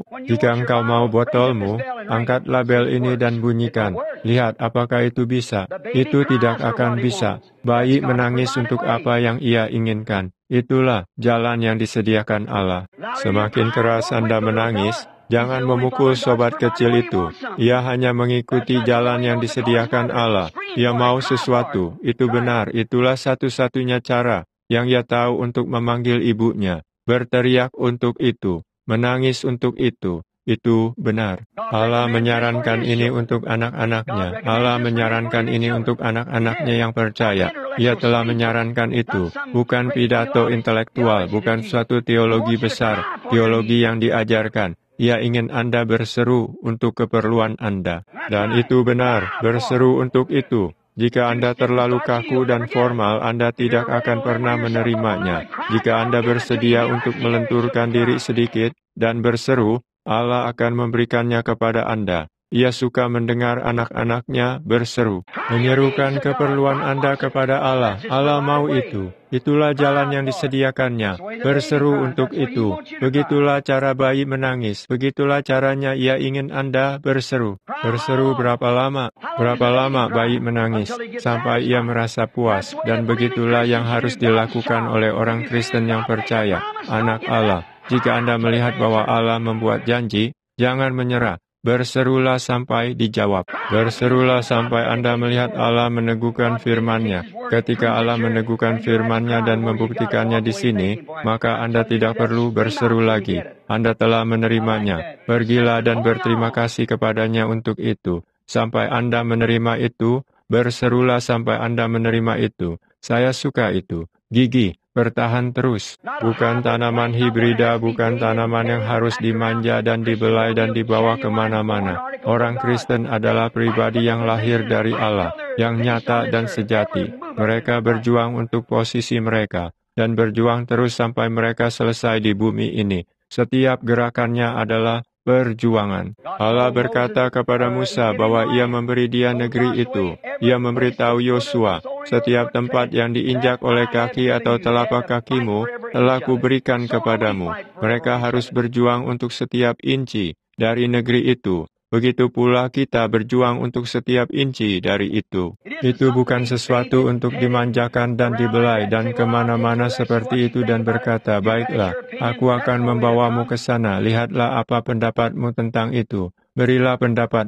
Speaker 2: botolmu, angkat label ini dan bunyikan. Lihat apakah itu bisa." Itu tidak akan bisa. Bayi menangis untuk apa yang ia inginkan. Itulah jalan yang disediakan Allah. Semakin keras Anda menangis, jangan memukul sobat kecil itu. Ia hanya mengikuti jalan yang disediakan Allah. Ia mau sesuatu. Itu benar. Itulah satu-satunya cara yang ia tahu untuk memanggil ibunya. Berteriak untuk itu, menangis untuk itu benar. Allah menyarankan ini untuk anak-anaknya. Allah menyarankan ini untuk anak-anaknya yang percaya. Ia telah menyarankan itu, bukan pidato intelektual, bukan suatu teologi besar, teologi yang diajarkan. Ia ingin Anda berseru untuk keperluan Anda. Dan itu benar, berseru untuk itu. Jika Anda terlalu kaku dan formal, Anda tidak akan pernah menerimanya. Jika Anda bersedia untuk melenturkan diri sedikit dan berseru, Allah akan memberikannya kepada Anda. Ia suka mendengar anak-anaknya berseru. Menyerukan keperluan Anda kepada Allah. Allah mau itu. Itulah jalan yang disediakannya. Berseru untuk itu. Begitulah cara bayi menangis. Begitulah caranya ia ingin Anda berseru. Berseru berapa lama? Berapa lama bayi menangis? Sampai ia merasa puas. Dan begitulah yang harus dilakukan oleh orang Kristen yang percaya. Anak Allah. Jika Anda melihat bahwa Allah membuat janji, jangan menyerah. Berserulah sampai dijawab. Berserulah sampai Anda melihat Allah meneguhkan firman-Nya. Ketika Allah meneguhkan firman-Nya dan membuktikannya di sini, maka Anda tidak perlu berseru lagi. Anda telah menerimanya. Pergilah dan berterima kasih kepadanya untuk itu. Sampai Anda menerima itu, berserulah sampai Anda menerima itu. Saya suka itu. Gigi, bertahan terus. Bukan tanaman hibrida, bukan tanaman yang harus dimanja dan dibelai dan dibawa kemana-mana. Orang Kristen adalah pribadi yang lahir dari Allah, yang nyata dan sejati. Mereka berjuang untuk posisi mereka, dan berjuang terus sampai mereka selesai di bumi ini. Setiap gerakannya adalah perjuangan. Allah berkata kepada Musa bahwa Ia memberi dia negeri itu. Ia memberitahu Yosua, setiap tempat yang diinjak oleh kaki atau telapak kakimu telah kuberikan kepadamu. Mereka harus berjuang untuk setiap inci dari negeri itu. Begitu pula kita berjuang untuk setiap inci dari itu. Itu bukan sesuatu untuk dimanjakan dan dibelai dan kemana-mana seperti itu dan berkata, "Baiklah, aku akan membawamu ke sana, lihatlah apa pendapatmu tentang itu." Berilah pendapatmu.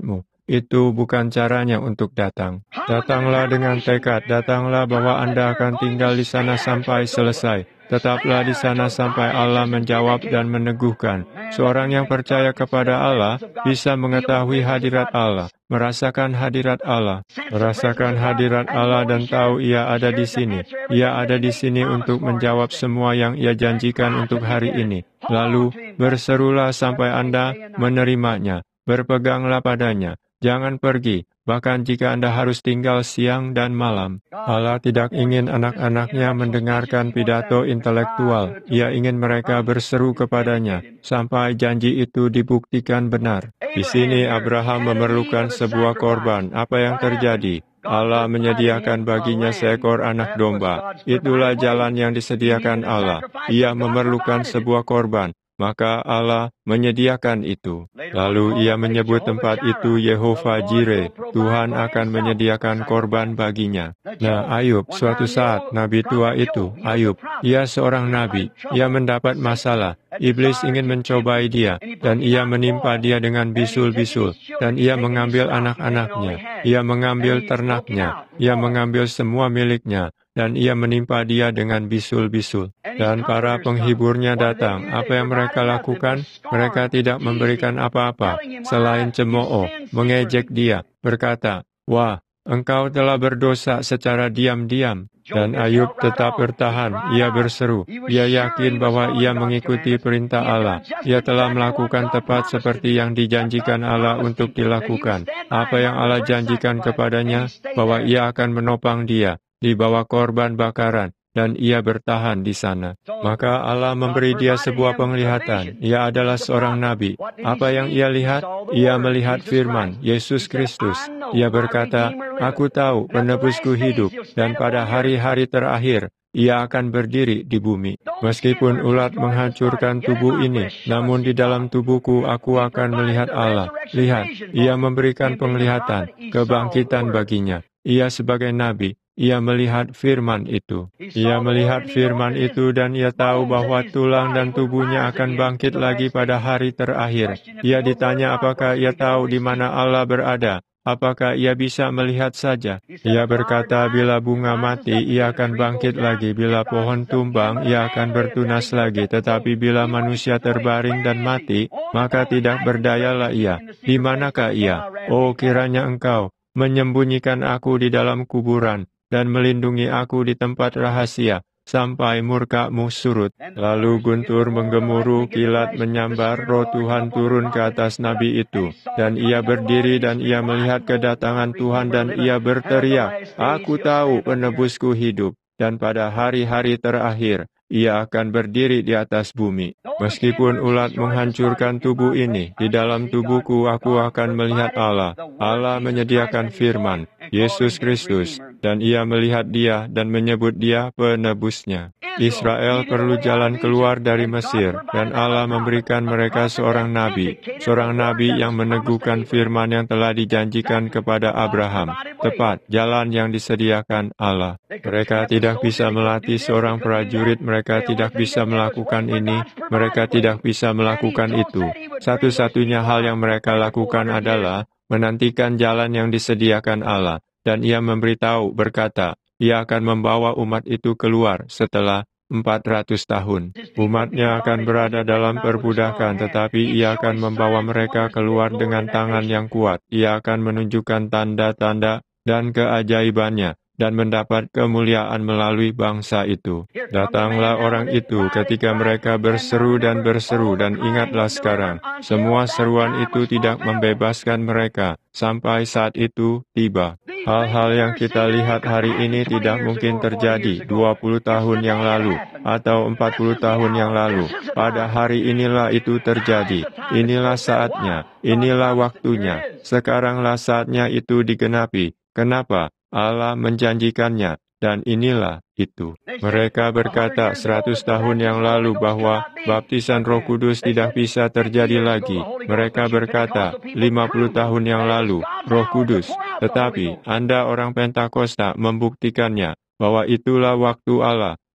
Speaker 2: Itu bukan caranya untuk datang. Datanglah dengan tekad, datanglah bahwa Anda akan tinggal di sana sampai selesai. Tetaplah di sana sampai Allah menjawab dan meneguhkan. Seorang yang percaya kepada Allah bisa mengetahui hadirat Allah, merasakan hadirat Allah, dan tahu Ia ada di sini. Ia ada di sini untuk menjawab semua yang Ia janjikan untuk hari ini. Lalu berserulah sampai Anda menerimanya. Berpeganglah padanya. Jangan pergi, bahkan jika Anda harus tinggal siang dan malam. Allah tidak ingin anak-anaknya mendengarkan pidato intelektual. Ia ingin mereka berseru kepadanya, sampai janji itu dibuktikan benar. Di sini Abraham memerlukan sebuah korban. Apa yang terjadi? Allah menyediakan baginya seekor anak domba. Itulah jalan yang disediakan Allah. Ia memerlukan sebuah korban. Maka Allah menyediakan itu. Lalu Ia menyebut tempat itu Yehova Jireh. Tuhan akan menyediakan korban baginya. Nah, Ayub, suatu saat, nabi tua itu, Ayub, ia seorang nabi. Ia mendapat masalah. Iblis ingin mencobai dia, dan ia menimpa dia dengan bisul-bisul. Dan ia mengambil anak-anaknya. Ia mengambil ternaknya. Ia mengambil semua miliknya. Dan ia menimpa dia dengan bisul-bisul. Dan para penghiburnya datang. Apa yang mereka lakukan? Mereka tidak memberikan apa-apa, selain cemooh, mengejek dia, berkata, "Wah, engkau telah berdosa secara diam-diam." Dan Ayub tetap bertahan. Ia berseru. Ia yakin bahwa ia mengikuti perintah Allah. Ia telah melakukan tepat seperti yang dijanjikan Allah untuk dilakukan. Apa yang Allah janjikan kepadanya? Bahwa ia akan menopang dia di bawah korban bakaran, dan ia bertahan di sana. Maka Allah memberi dia sebuah penglihatan. Ia adalah seorang nabi. Apa yang ia lihat? Ia melihat firman, Yesus Kristus. Ia berkata, "Aku tahu penebusku hidup, dan pada hari-hari terakhir, ia akan berdiri di bumi. Meskipun ulat menghancurkan tubuh ini, namun di dalam tubuhku aku akan melihat Allah." Lihat, ia memberikan penglihatan, kebangkitan baginya. Ia sebagai nabi. Ia melihat firman itu. Ia melihat firman itu dan ia tahu bahwa tulang dan tubuhnya akan bangkit lagi pada hari terakhir. Ia ditanya apakah ia tahu di mana Allah berada. Apakah ia bisa melihat saja? Ia berkata, bila bunga mati, ia akan bangkit lagi. Bila pohon tumbang, ia akan bertunas lagi. Tetapi bila manusia terbaring dan mati, maka tidak berdayalah ia. Di manakah ia? Oh, kiranya engkau menyembunyikan aku di dalam kuburan dan melindungi aku di tempat rahasia, sampai murka-Mu surut. Lalu guntur menggemuruh, kilat menyambar, roh Tuhan turun ke atas nabi itu. Dan ia berdiri dan ia melihat kedatangan Tuhan dan ia berteriak, "Aku tahu penebusku hidup, dan pada hari-hari terakhir, ia akan berdiri di atas bumi. Meskipun ulat menghancurkan tubuh ini, di dalam tubuhku aku akan melihat Allah." Allah menyediakan firman, Yesus Kristus, dan ia melihat dia dan menyebut dia penebusnya. Israel perlu jalan keluar dari Mesir, dan Allah memberikan mereka seorang nabi yang meneguhkan firman yang telah dijanjikan kepada Abraham, tepat jalan yang disediakan Allah. Mereka tidak bisa melatih seorang prajurit, mereka tidak bisa melakukan ini, mereka tidak bisa melakukan itu. Satu-satunya hal yang mereka lakukan adalah menantikan jalan yang disediakan Allah. Dan ia memberitahu, berkata, ia akan membawa umat itu keluar setelah 400 tahun. Umatnya akan berada dalam perbudakan, tetapi ia akan membawa mereka keluar dengan tangan yang kuat. Ia akan menunjukkan tanda-tanda dan keajaibannya, dan mendapat kemuliaan melalui bangsa itu. Datanglah orang itu ketika mereka berseru, dan ingatlah sekarang, semua seruan itu tidak membebaskan mereka, sampai saat itu tiba. Hal-hal yang kita lihat hari ini tidak mungkin terjadi 20 tahun yang lalu, atau 40 tahun yang lalu. Pada hari inilah itu terjadi. Inilah saatnya, inilah waktunya. Sekaranglah saatnya itu digenapi. Kenapa? Allah menjanjikannya, dan inilah itu. Mereka berkata 100 tahun yang lalu bahwa baptisan Roh Kudus tidak bisa terjadi lagi. Mereka berkata 50 tahun yang lalu, Roh Kudus. Tetapi Anda orang Pentakosta membuktikannya, bahwa itulah waktu Allah,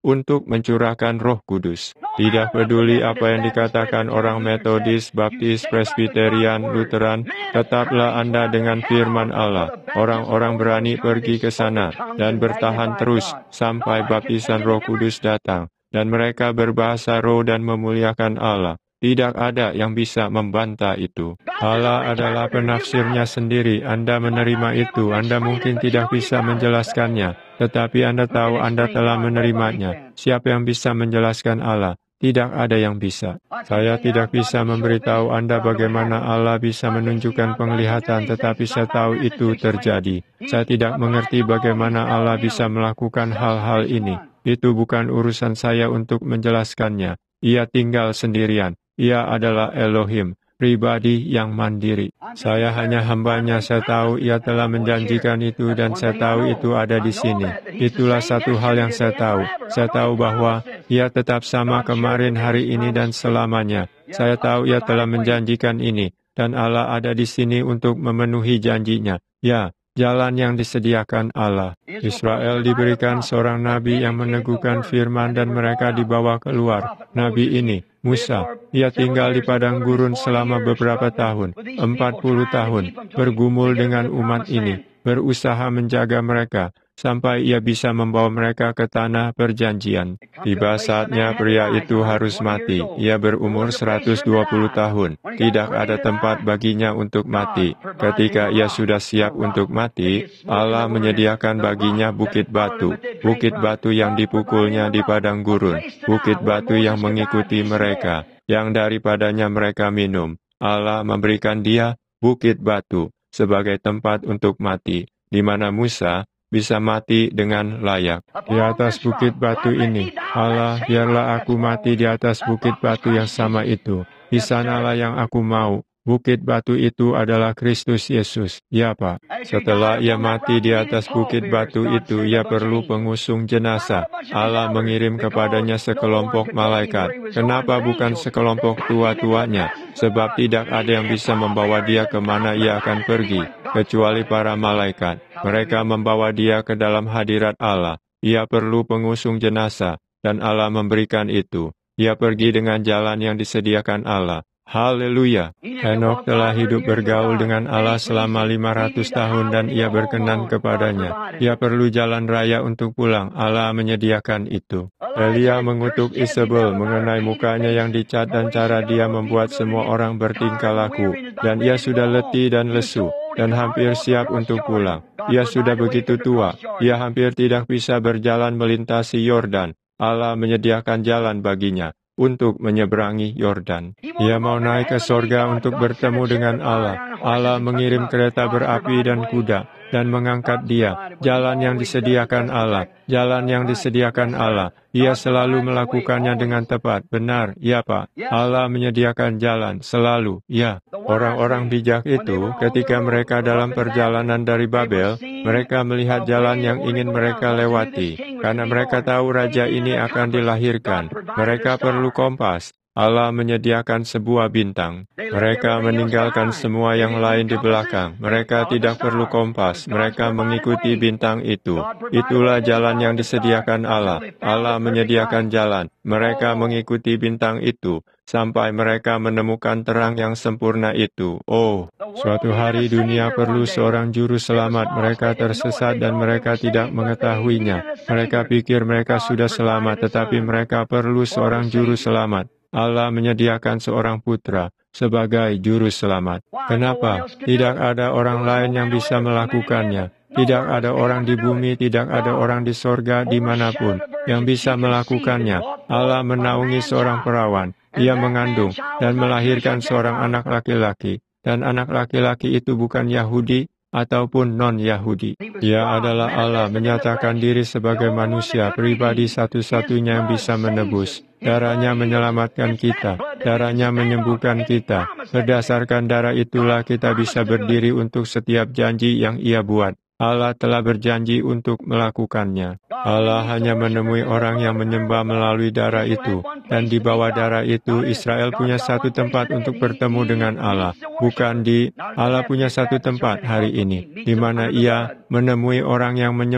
Speaker 2: untuk mencurahkan Roh Kudus. Tidak peduli apa yang dikatakan orang Metodis, Baptis, Presbyterian, Lutheran, tetaplah Anda dengan firman Allah. Orang-orang berani pergi ke sana dan bertahan terus sampai baptisan Roh Kudus datang, dan mereka berbahasa roh dan memuliakan Allah. Tidak ada yang bisa membantah itu. Allah adalah penafsirnya sendiri. Anda menerima itu. Anda mungkin tidak bisa menjelaskannya, tetapi Anda tahu Anda telah menerimanya. Siapa yang bisa menjelaskan Allah? Tidak ada yang bisa. Saya tidak bisa memberitahu Anda bagaimana Allah bisa menunjukkan penglihatan, tetapi saya tahu itu terjadi. Saya tidak mengerti bagaimana Allah bisa melakukan hal-hal ini. Itu bukan urusan saya untuk menjelaskannya. Ia tinggal sendirian. Ia adalah Elohim, pribadi yang mandiri. Saya hanya hamba-Nya. Saya tahu Ia telah menjanjikan itu dan saya tahu itu ada di sini. Itulah satu hal yang saya tahu. Saya tahu bahwa Ia tetap sama kemarin, hari ini, dan selamanya. Saya tahu Ia telah menjanjikan ini, dan Allah ada di sini untuk memenuhi janjinya. Ya, jalan yang disediakan Allah. Israel diberikan seorang nabi yang meneguhkan firman dan mereka dibawa keluar. Nabi ini, Musa, ia tinggal di padang gurun selama beberapa tahun, 40 tahun, bergumul dengan umat ini, berusaha menjaga mereka, sampai ia bisa membawa mereka ke tanah perjanjian. Tiba saatnya pria itu harus mati. Ia berumur 120 tahun. Tidak ada tempat baginya untuk mati. Ketika ia sudah siap untuk mati, Allah menyediakan baginya bukit batu. Bukit batu yang dipukulnya di padang gurun. Bukit batu yang mengikuti mereka, yang daripadanya mereka minum. Allah memberikan dia bukit batu sebagai tempat untuk mati, di mana Musa bisa mati dengan layak. Di atas bukit batu ini, Allah, biarlah aku mati di atas bukit batu yang sama itu. Di sanalah yang aku mau. Bukit batu itu adalah Kristus Yesus. Ya, Pak. Setelah ia mati di atas bukit batu itu, ia perlu pengusung jenazah. Allah mengirim kepadanya sekelompok malaikat. Kenapa bukan sekelompok tua-tuanya? Sebab tidak ada yang bisa membawa dia kemana ia akan pergi, kecuali para malaikat. Mereka membawa dia ke dalam hadirat Allah. Ia perlu pengusung jenazah, dan Allah memberikan itu. Ia pergi dengan jalan yang disediakan Allah. Haleluya. Henok telah hidup bergaul dengan Allah selama 500 tahun dan ia berkenan kepadanya. Ia perlu jalan raya untuk pulang. Allah menyediakan itu. Elia mengutuk Isabel mengenai mukanya yang dicat dan cara dia membuat semua orang bertingkah laku. Dan ia sudah letih dan lesu dan hampir siap untuk pulang. Ia sudah begitu tua. Ia hampir tidak bisa berjalan melintasi Yordan. Allah menyediakan jalan baginya untuk menyeberangi Yordan. Ia mau naik ke sorga untuk bertemu dengan Allah. Allah mengirim kereta berapi dan kuda dan mengangkat dia. Jalan yang disediakan Allah. Jalan yang disediakan Allah. Ia selalu melakukannya dengan tepat. Benar, ya Pak. Allah menyediakan jalan, selalu, ya. Orang-orang bijak itu, ketika mereka dalam perjalanan dari Babel, mereka melihat jalan yang ingin mereka lewati. Karena mereka tahu raja ini akan dilahirkan. Mereka perlu kompas. Allah menyediakan sebuah bintang. Mereka meninggalkan semua yang lain di belakang. Mereka tidak perlu kompas. Mereka mengikuti bintang itu. Itulah jalan yang disediakan Allah. Allah menyediakan jalan. Mereka mengikuti bintang itu sampai mereka menemukan terang yang sempurna itu. Oh, suatu hari dunia perlu seorang juru selamat. Mereka tersesat dan mereka tidak mengetahuinya. Mereka pikir mereka sudah selamat, tetapi mereka perlu seorang juru selamat. Allah menyediakan seorang putra sebagai juru selamat. Kenapa? Tidak ada orang lain yang bisa melakukannya. Tidak ada orang di bumi, tidak ada orang di sorga dimanapun yang bisa melakukannya. Allah menaungi seorang perawan. Ia mengandung dan melahirkan seorang anak laki-laki. Dan anak laki-laki itu bukan Yahudi ataupun non-Yahudi. Dia adalah Allah menyatakan diri sebagai manusia, pribadi satu-satunya yang bisa menebus. Darahnya menyelamatkan kita, darahnya menyembuhkan kita. Berdasarkan darah itulah kita bisa berdiri untuk setiap janji yang Ia buat. Allah telah berjanji untuk melakukannya. Allah hanya menemui orang yang menyembah melalui darah itu. Dan di bawah darah itu, Israel punya satu tempat untuk bertemu dengan Allah. Bukan Allah punya satu tempat hari ini, di mana Ia menemui orang yang menyembah,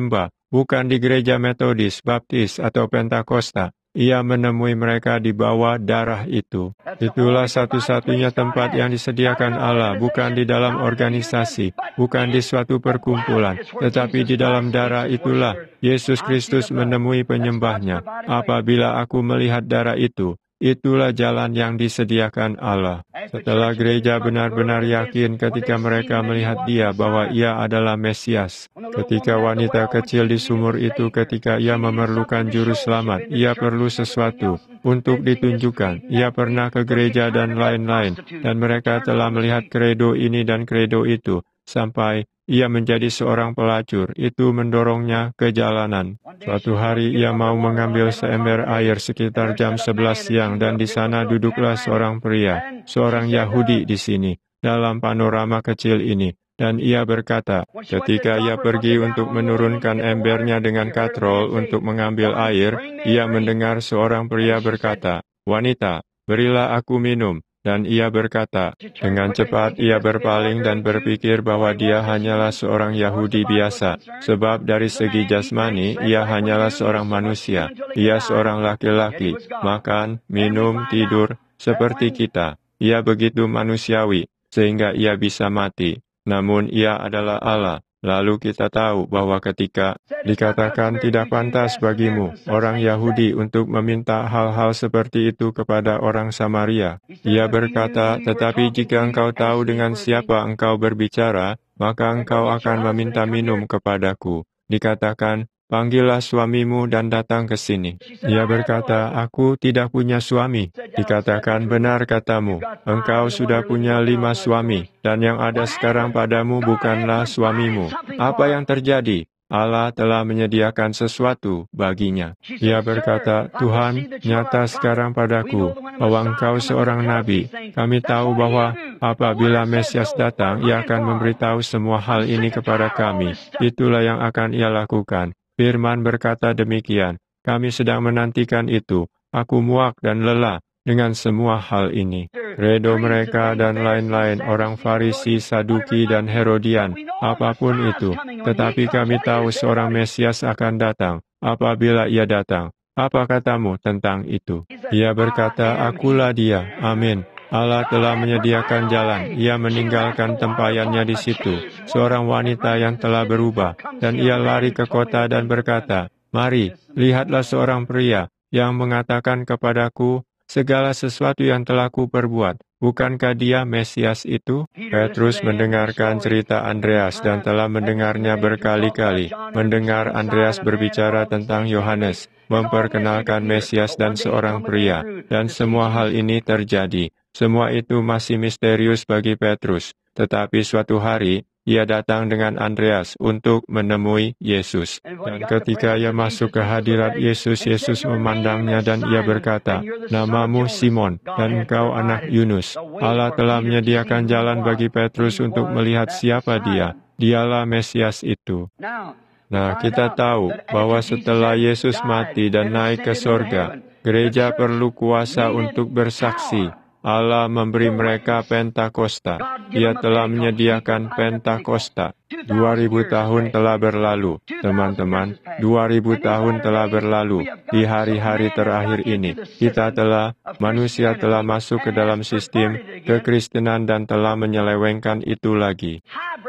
Speaker 2: bukan di gereja Metodis, Baptis, atau Pentakosta. Ia menemui mereka di bawah darah itu. Itulah satu-satunya tempat yang disediakan Allah, bukan di dalam organisasi, bukan di suatu perkumpulan, tetapi di dalam darah itulah Yesus Kristus menemui penyembahnya. Apabila aku melihat darah itu, itulah jalan yang disediakan Allah. Setelah gereja benar-benar yakin ketika mereka melihat Dia bahwa Ia adalah Mesias. Ketika wanita kecil di sumur itu, ketika ia memerlukan juru selamat, ia perlu sesuatu untuk ditunjukkan. Ia pernah ke gereja dan lain-lain, dan mereka telah melihat kredo ini dan kredo itu, sampai ia menjadi seorang pelacur. Itu mendorongnya ke jalanan. Suatu hari ia mau mengambil seember air sekitar jam 11 siang, dan di sana duduklah seorang pria, seorang Yahudi di sini, dalam panorama kecil ini. Dan ia berkata, ketika ia pergi untuk menurunkan embernya dengan katrol untuk mengambil air, ia mendengar seorang pria berkata, "Wanita, berilah aku minum." Dan ia berkata, dengan cepat ia berpaling dan berpikir bahwa dia hanyalah seorang Yahudi biasa, sebab dari segi jasmani ia hanyalah seorang manusia. Ia seorang laki-laki, makan, minum, tidur, seperti kita. Ia begitu manusiawi, sehingga ia bisa mati. Namun ia adalah Allah. Lalu kita tahu bahwa ketika dikatakan tidak pantas bagimu, orang Yahudi, untuk meminta hal-hal seperti itu kepada orang Samaria, ia berkata, tetapi jika engkau tahu dengan siapa engkau berbicara, maka engkau akan meminta minum kepadaku. Dikatakan, panggillah suamimu dan datang ke sini. Ia berkata, aku tidak punya suami. Dikatakan, benar katamu, engkau sudah punya 5 suami, dan yang ada sekarang padamu bukanlah suamimu. Apa yang terjadi? Allah telah menyediakan sesuatu baginya. Ia berkata, Tuhan, nyata sekarang padaku bahwa engkau seorang nabi. Kami tahu bahwa apabila Mesias datang, ia akan memberitahu semua hal ini kepada kami. Itulah yang akan ia lakukan. Firman berkata demikian, kami sedang menantikan itu. Aku muak dan lelah dengan semua hal ini. Kredo mereka dan lain-lain, orang Farisi, Saduki, dan Herodian, apapun itu. Tetapi kami tahu seorang Mesias akan datang. Apabila ia datang, apa katamu tentang itu? Ia berkata, akulah dia. Amin. Allah telah menyediakan jalan. Ia meninggalkan tempayannya di situ, seorang wanita yang telah berubah, dan ia lari ke kota dan berkata, mari, lihatlah seorang pria yang mengatakan kepadaku segala sesuatu yang telah kuperbuat. Bukankah dia Mesias itu? Petrus mendengarkan cerita Andreas dan telah mendengarnya berkali-kali. Mendengar Andreas berbicara tentang Yohanes, memperkenalkan Mesias dan seorang pria, dan semua hal ini terjadi. Semua itu masih misterius bagi Petrus, tetapi suatu hari, ia datang dengan Andreas untuk menemui Yesus. Dan ketika ia masuk ke hadirat Yesus, Yesus memandangnya dan ia berkata, namamu Simon, dan engkau anak Yunus. Allah telah menyediakan jalan bagi Petrus untuk melihat siapa dia. Dialah Mesias itu. Nah, kita tahu bahwa setelah Yesus mati dan naik ke sorga, gereja perlu kuasa untuk bersaksi. Allah memberi mereka Pentakosta. Ia telah menyediakan Pentakosta. 2000 tahun telah berlalu, teman-teman. 2000 tahun telah berlalu. Di hari-hari terakhir ini, manusia telah masuk ke dalam sistem kekristenan dan telah menyelewengkan itu lagi.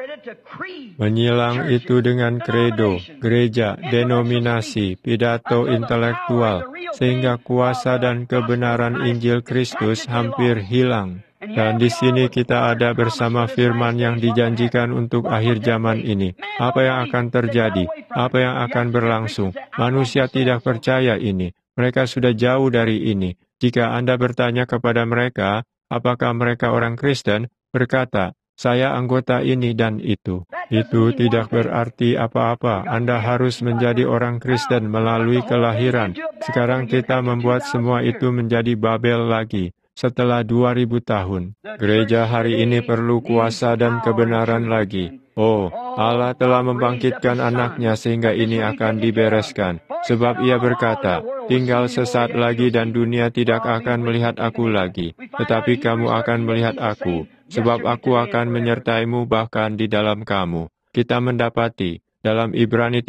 Speaker 2: Menyilang itu dengan kredo, gereja, denominasi, pidato intelektual, sehingga kuasa dan kebenaran Injil Kristus hampir hilang. Dan di sini kita ada bersama firman yang dijanjikan untuk akhir zaman ini. Apa yang akan terjadi? Apa yang akan berlangsung? Manusia tidak percaya ini. Mereka sudah jauh dari ini. Jika Anda bertanya kepada mereka, apakah mereka orang Kristen? Berkata, saya anggota ini dan itu. Itu tidak berarti apa-apa. Anda harus menjadi orang Kristen melalui kelahiran. Sekarang kita membuat semua itu menjadi Babel lagi. Setelah 2000 tahun, gereja hari ini perlu kuasa dan kebenaran lagi. Oh, Allah telah membangkitkan anaknya sehingga ini akan dibereskan. Sebab ia berkata, tinggal sesaat lagi dan dunia tidak akan melihat aku lagi. Tetapi kamu akan melihat aku. Sebab aku akan menyertaimu bahkan di dalam kamu. Kita mendapati Dalam Ibrani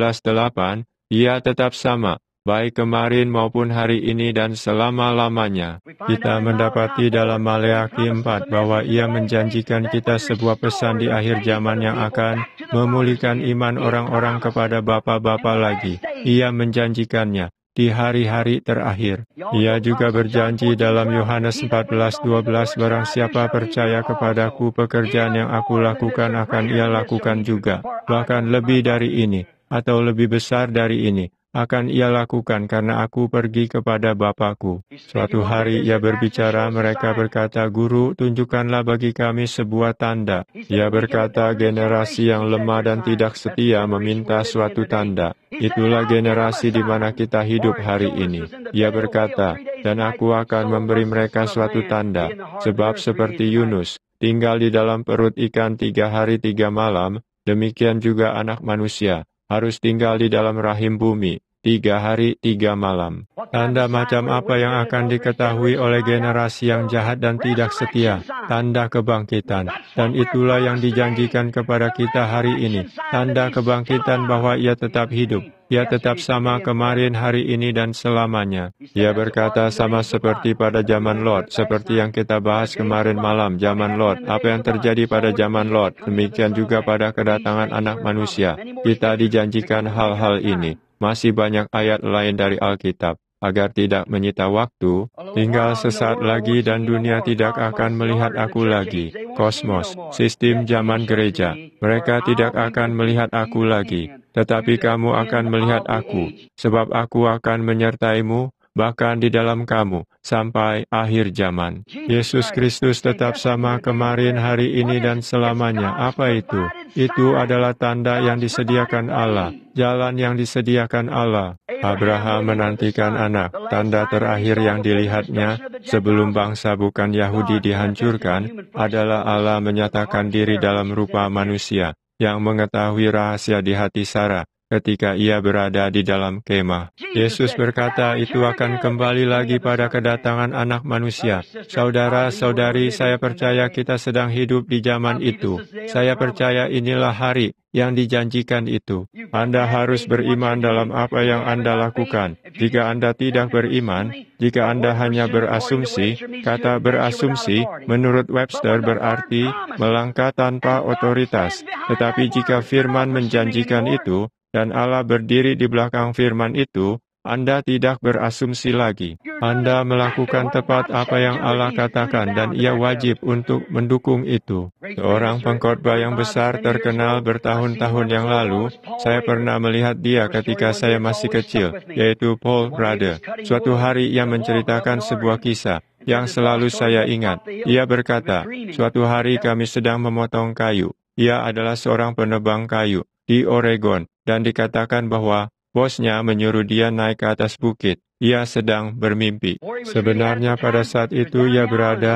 Speaker 2: 13:8, Ia tetap sama, baik kemarin maupun hari ini dan selama-lamanya. Kita mendapati dalam Maleakhi 4 bahwa Ia menjanjikan kita sebuah pesan di akhir zaman yang akan memulihkan iman orang-orang kepada Bapa-Bapa lagi. Ia menjanjikannya di hari-hari terakhir. Ia juga berjanji dalam Yohanes 14:12, barang siapa percaya kepadaku, pekerjaan yang aku lakukan akan ia lakukan juga. Bahkan lebih dari ini, atau lebih besar dari ini, akan ia lakukan karena aku pergi kepada Bapa-Ku. Suatu hari ia berbicara, mereka berkata, Guru, tunjukkanlah bagi kami sebuah tanda. Ia berkata, generasi yang lemah dan tidak setia meminta suatu tanda. Itulah generasi di mana kita hidup hari ini. Ia berkata, dan aku akan memberi mereka suatu tanda, sebab seperti Yunus, tinggal di dalam perut ikan 3 hari 3 malam, demikian juga anak manusia harus tinggal di dalam rahim bumi 3 hari 3 malam. Tanda macam apa yang akan diketahui oleh generasi yang jahat dan tidak setia? Tanda kebangkitan. Dan itulah yang dijanjikan kepada kita hari ini. Tanda kebangkitan bahwa Ia tetap hidup. Ia tetap sama kemarin, hari ini, dan selamanya. Ia berkata sama seperti pada zaman Lot, seperti yang kita bahas kemarin malam, zaman Lot. Apa yang terjadi pada zaman Lot, demikian juga pada kedatangan anak manusia. Kita dijanjikan hal-hal ini. Masih banyak ayat lain dari Alkitab. Agar tidak menyita waktu, tinggal sesaat lagi dan dunia tidak akan melihat aku lagi. Kosmos, sistem zaman gereja. Mereka tidak akan melihat aku lagi, tetapi kamu akan melihat aku, sebab aku akan menyertaimu, bahkan di dalam kamu, sampai akhir zaman. Yesus Kristus tetap sama kemarin, hari ini, dan selamanya. Apa itu? Itu adalah tanda yang disediakan Allah, jalan yang disediakan Allah. Abraham menantikan anak, tanda terakhir yang dilihatnya sebelum bangsa bukan Yahudi dihancurkan adalah Allah menyatakan diri dalam rupa manusia yang mengetahui rahasia di hati Sarah ketika ia berada di dalam kemah. Yesus berkata itu akan kembali lagi pada kedatangan anak manusia. Saudara-saudari, saya percaya kita sedang hidup di zaman itu. Saya percaya inilah hari yang dijanjikan itu. Anda harus beriman dalam apa yang Anda lakukan. Jika Anda tidak beriman, jika Anda hanya berasumsi, kata berasumsi menurut Webster berarti melangkah tanpa otoritas. Tetapi jika firman menjanjikan itu, dan Allah berdiri di belakang firman itu, Anda tidak berasumsi lagi. Anda melakukan tepat apa yang Allah katakan dan Ia wajib untuk mendukung itu. Seorang pengkhotbah yang besar terkenal bertahun-tahun yang lalu, saya pernah melihat dia ketika saya masih kecil, yaitu Paul Rudder. Suatu hari ia menceritakan sebuah kisah yang selalu saya ingat. Ia berkata, suatu hari kami sedang memotong kayu. Ia adalah seorang penebang kayu di Oregon, dan dikatakan bahwa bosnya menyuruh dia naik ke atas bukit. Ia sedang bermimpi. Sebenarnya pada saat itu ia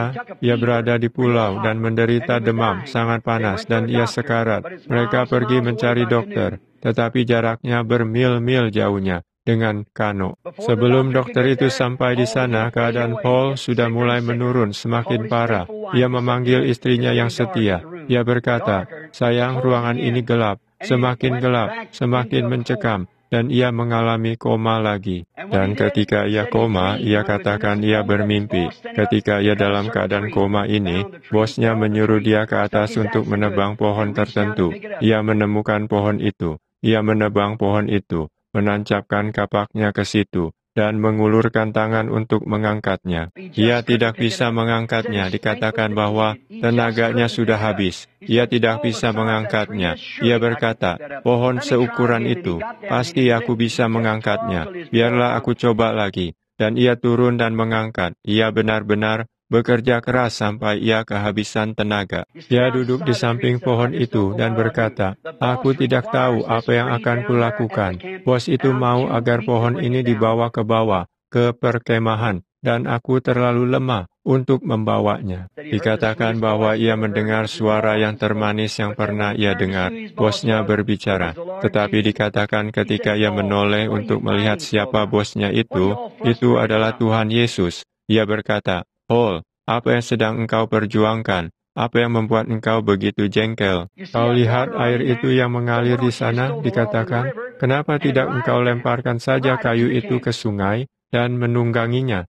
Speaker 2: berada di pulau dan menderita demam sangat panas dan ia sekarat. Mereka pergi mencari dokter, tetapi jaraknya bermil-mil jauhnya dengan kano. Sebelum dokter itu sampai di sana, keadaan Paul sudah mulai menurun semakin parah. Ia memanggil istrinya yang setia. Ia berkata, "Sayang, ruangan ini gelap. Semakin gelap, semakin mencekam, dan ia mengalami koma lagi. Dan ketika ia koma, ia katakan ia bermimpi. Ketika ia dalam keadaan koma ini, bosnya menyuruh dia ke atas untuk menebang pohon tertentu. Ia menemukan pohon itu. Ia menebang pohon itu, menancapkan kapaknya ke situ, dan mengulurkan tangan untuk mengangkatnya. Ia tidak bisa mengangkatnya, dikatakan bahwa tenaganya sudah habis. Ia tidak bisa mengangkatnya. Ia berkata, pohon seukuran itu, pasti aku bisa mengangkatnya. Biarlah aku coba lagi. Dan ia turun dan mengangkat. Ia benar-benar bekerja keras sampai ia kehabisan tenaga. Ia duduk di samping pohon itu dan berkata, aku tidak tahu apa yang akan kulakukan. Bos itu mau agar pohon ini dibawa ke bawah, ke perkemahan, dan aku terlalu lemah untuk membawanya. Dikatakan bahwa ia mendengar suara yang termanis yang pernah ia dengar. Bosnya berbicara, tetapi dikatakan ketika ia menoleh untuk melihat siapa bosnya itu adalah Tuhan Yesus. Ia berkata, Paul, apa yang sedang engkau perjuangkan? Apa yang membuat engkau begitu jengkel? Kau lihat air itu yang mengalir di sana, dikatakan, kenapa tidak engkau lemparkan saja kayu itu ke sungai dan menungganginya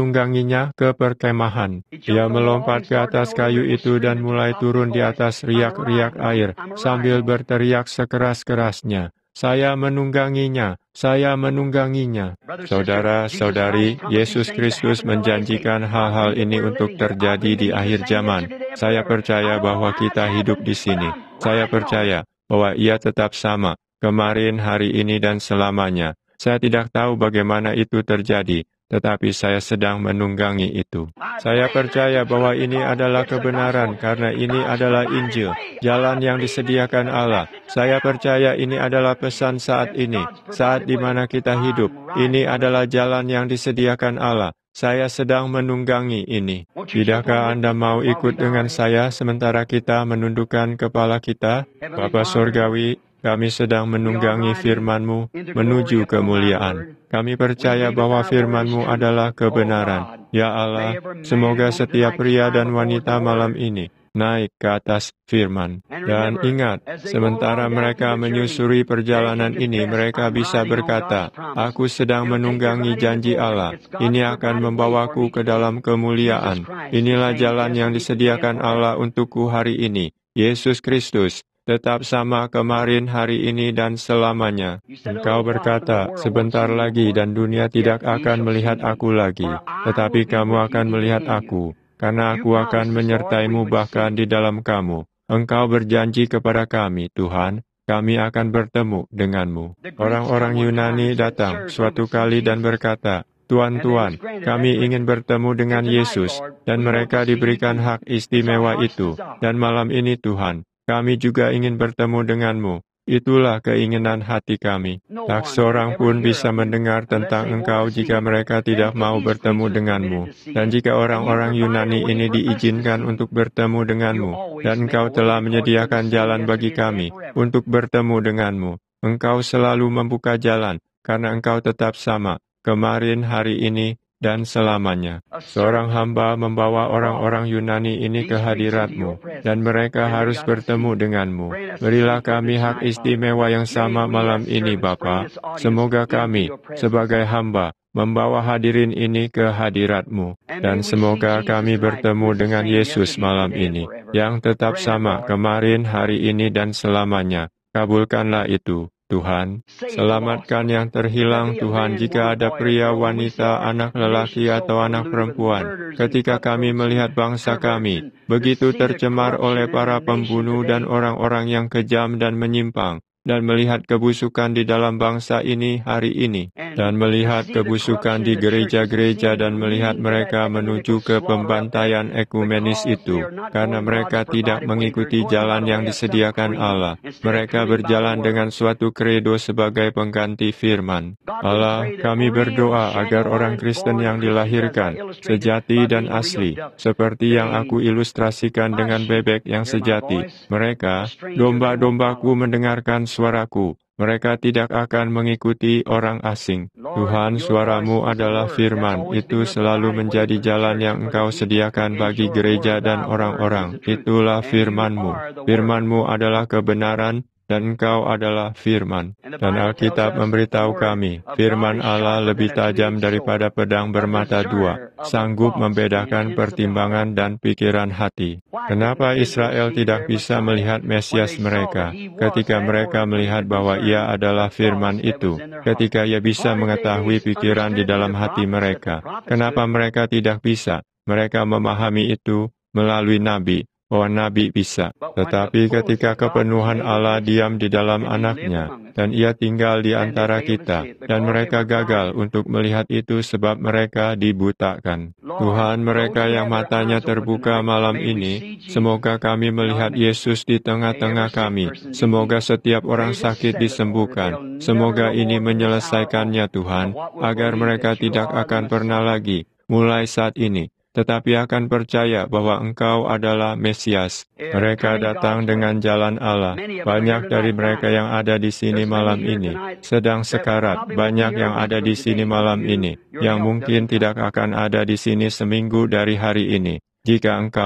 Speaker 2: ke perkemahan. Ia melompat ke atas kayu itu dan mulai turun di atas riak-riak air sambil berteriak sekeras-kerasnya, saya menungganginya, saya menungganginya. Saudara-saudari, Yesus Kristus menjanjikan hal-hal ini untuk terjadi di akhir zaman. Saya percaya bahwa kita hidup di sini. Saya percaya bahwa Ia tetap sama, kemarin, hari ini, dan selamanya. Saya tidak tahu bagaimana itu terjadi, tetapi saya sedang menunggangi itu. Saya percaya bahwa ini adalah kebenaran karena ini adalah Injil, jalan yang disediakan Allah. Saya percaya ini adalah pesan saat ini, saat di mana kita hidup. Ini adalah jalan yang disediakan Allah. Saya sedang menunggangi ini. Tidakkah Anda mau ikut dengan saya sementara kita menundukkan kepala kita? Bapa Surgawi, kami sedang menunggangi firman-Mu menuju kemuliaan. Kami percaya bahwa firman-Mu adalah kebenaran. Ya Allah, semoga setiap pria dan wanita malam ini naik ke atas firman. Dan ingat, sementara mereka menyusuri perjalanan ini, mereka bisa berkata, aku sedang menunggangi janji Allah. Ini akan membawaku ke dalam kemuliaan. Inilah jalan yang disediakan Allah untukku hari ini. Yesus Kristus tetap sama kemarin, hari ini, dan selamanya. Engkau berkata, sebentar lagi dan dunia tidak akan melihat aku lagi, tetapi kamu akan melihat aku, karena aku akan menyertaimu bahkan di dalam kamu. Engkau berjanji kepada kami, Tuhan, kami akan bertemu denganmu. Orang-orang Yunani datang suatu kali dan berkata, Tuan, kami ingin bertemu dengan Yesus, dan mereka diberikan hak istimewa itu. Dan malam ini, Tuhan, kami juga ingin bertemu denganmu. Itulah keinginan hati kami. Tak seorang pun bisa mendengar tentang Engkau jika mereka tidak mau bertemu denganmu. Dan jika orang-orang Yunani ini diizinkan untuk bertemu denganmu, dan Engkau telah menyediakan jalan bagi kami untuk bertemu denganmu, Engkau selalu membuka jalan, karena Engkau tetap sama, kemarin, hari ini, dan selamanya. Seorang hamba membawa orang-orang Yunani ini ke hadirat-Mu, dan mereka harus bertemu denganmu. Berilah kami hak istimewa yang sama malam ini, Bapa. Semoga kami, sebagai hamba, membawa hadirin ini ke hadirat-Mu. Dan semoga kami bertemu dengan Yesus malam ini, yang tetap sama kemarin, hari ini, dan selamanya. Kabulkanlah itu, Tuhan. Selamatkan yang terhilang, Tuhan, jika ada pria, wanita, anak lelaki, atau anak perempuan. Ketika kami melihat bangsa kami begitu tercemar oleh para pembunuh dan orang-orang yang kejam dan menyimpang, dan melihat kebusukan di dalam bangsa ini hari ini, dan melihat kebusukan di gereja-gereja, dan melihat mereka menuju ke pembantaian ekumenis itu, karena mereka tidak mengikuti jalan yang disediakan Allah. Mereka berjalan dengan suatu kredo sebagai pengganti firman. Allah, kami berdoa agar orang Kristen yang dilahirkan sejati dan asli, seperti yang aku ilustrasikan dengan bebek yang sejati, mereka, domba-dombaku, mendengarkan suaraku. Mereka tidak akan mengikuti orang asing. Tuhan, suaramu adalah firman. Itu selalu menjadi jalan yang Engkau sediakan bagi gereja dan orang-orang. Itulah firman-Mu. Firman-Mu adalah kebenaran, dan Engkau adalah firman. Dan Alkitab memberitahu kami, firman Allah lebih tajam daripada pedang bermata dua, sanggup membedakan pertimbangan dan pikiran hati. Kenapa Israel tidak bisa melihat Mesias mereka, ketika mereka melihat bahwa Ia adalah firman itu, ketika Ia bisa mengetahui pikiran di dalam hati mereka? Kenapa mereka tidak bisa? Mereka memahami itu melalui nabi, bahwa nabi bisa. Tetapi ketika kepenuhan Allah diam di dalam anaknya, dan Ia tinggal di antara kita, dan mereka gagal untuk melihat itu sebab mereka dibutakan. Tuhan, mereka yang matanya terbuka malam ini, semoga kami melihat Yesus di tengah-tengah kami. Semoga setiap orang sakit disembuhkan. Semoga ini menyelesaikannya, Tuhan, agar mereka tidak akan pernah lagi, mulai saat ini, tetapi akan percaya bahwa Engkau adalah Mesias. Mereka datang dengan jalan Allah. Banyak dari mereka yang ada di sini malam ini sedang sekarat. Banyak yang ada di sini malam ini yang mungkin tidak akan ada di sini seminggu dari hari ini. Jika Engkau,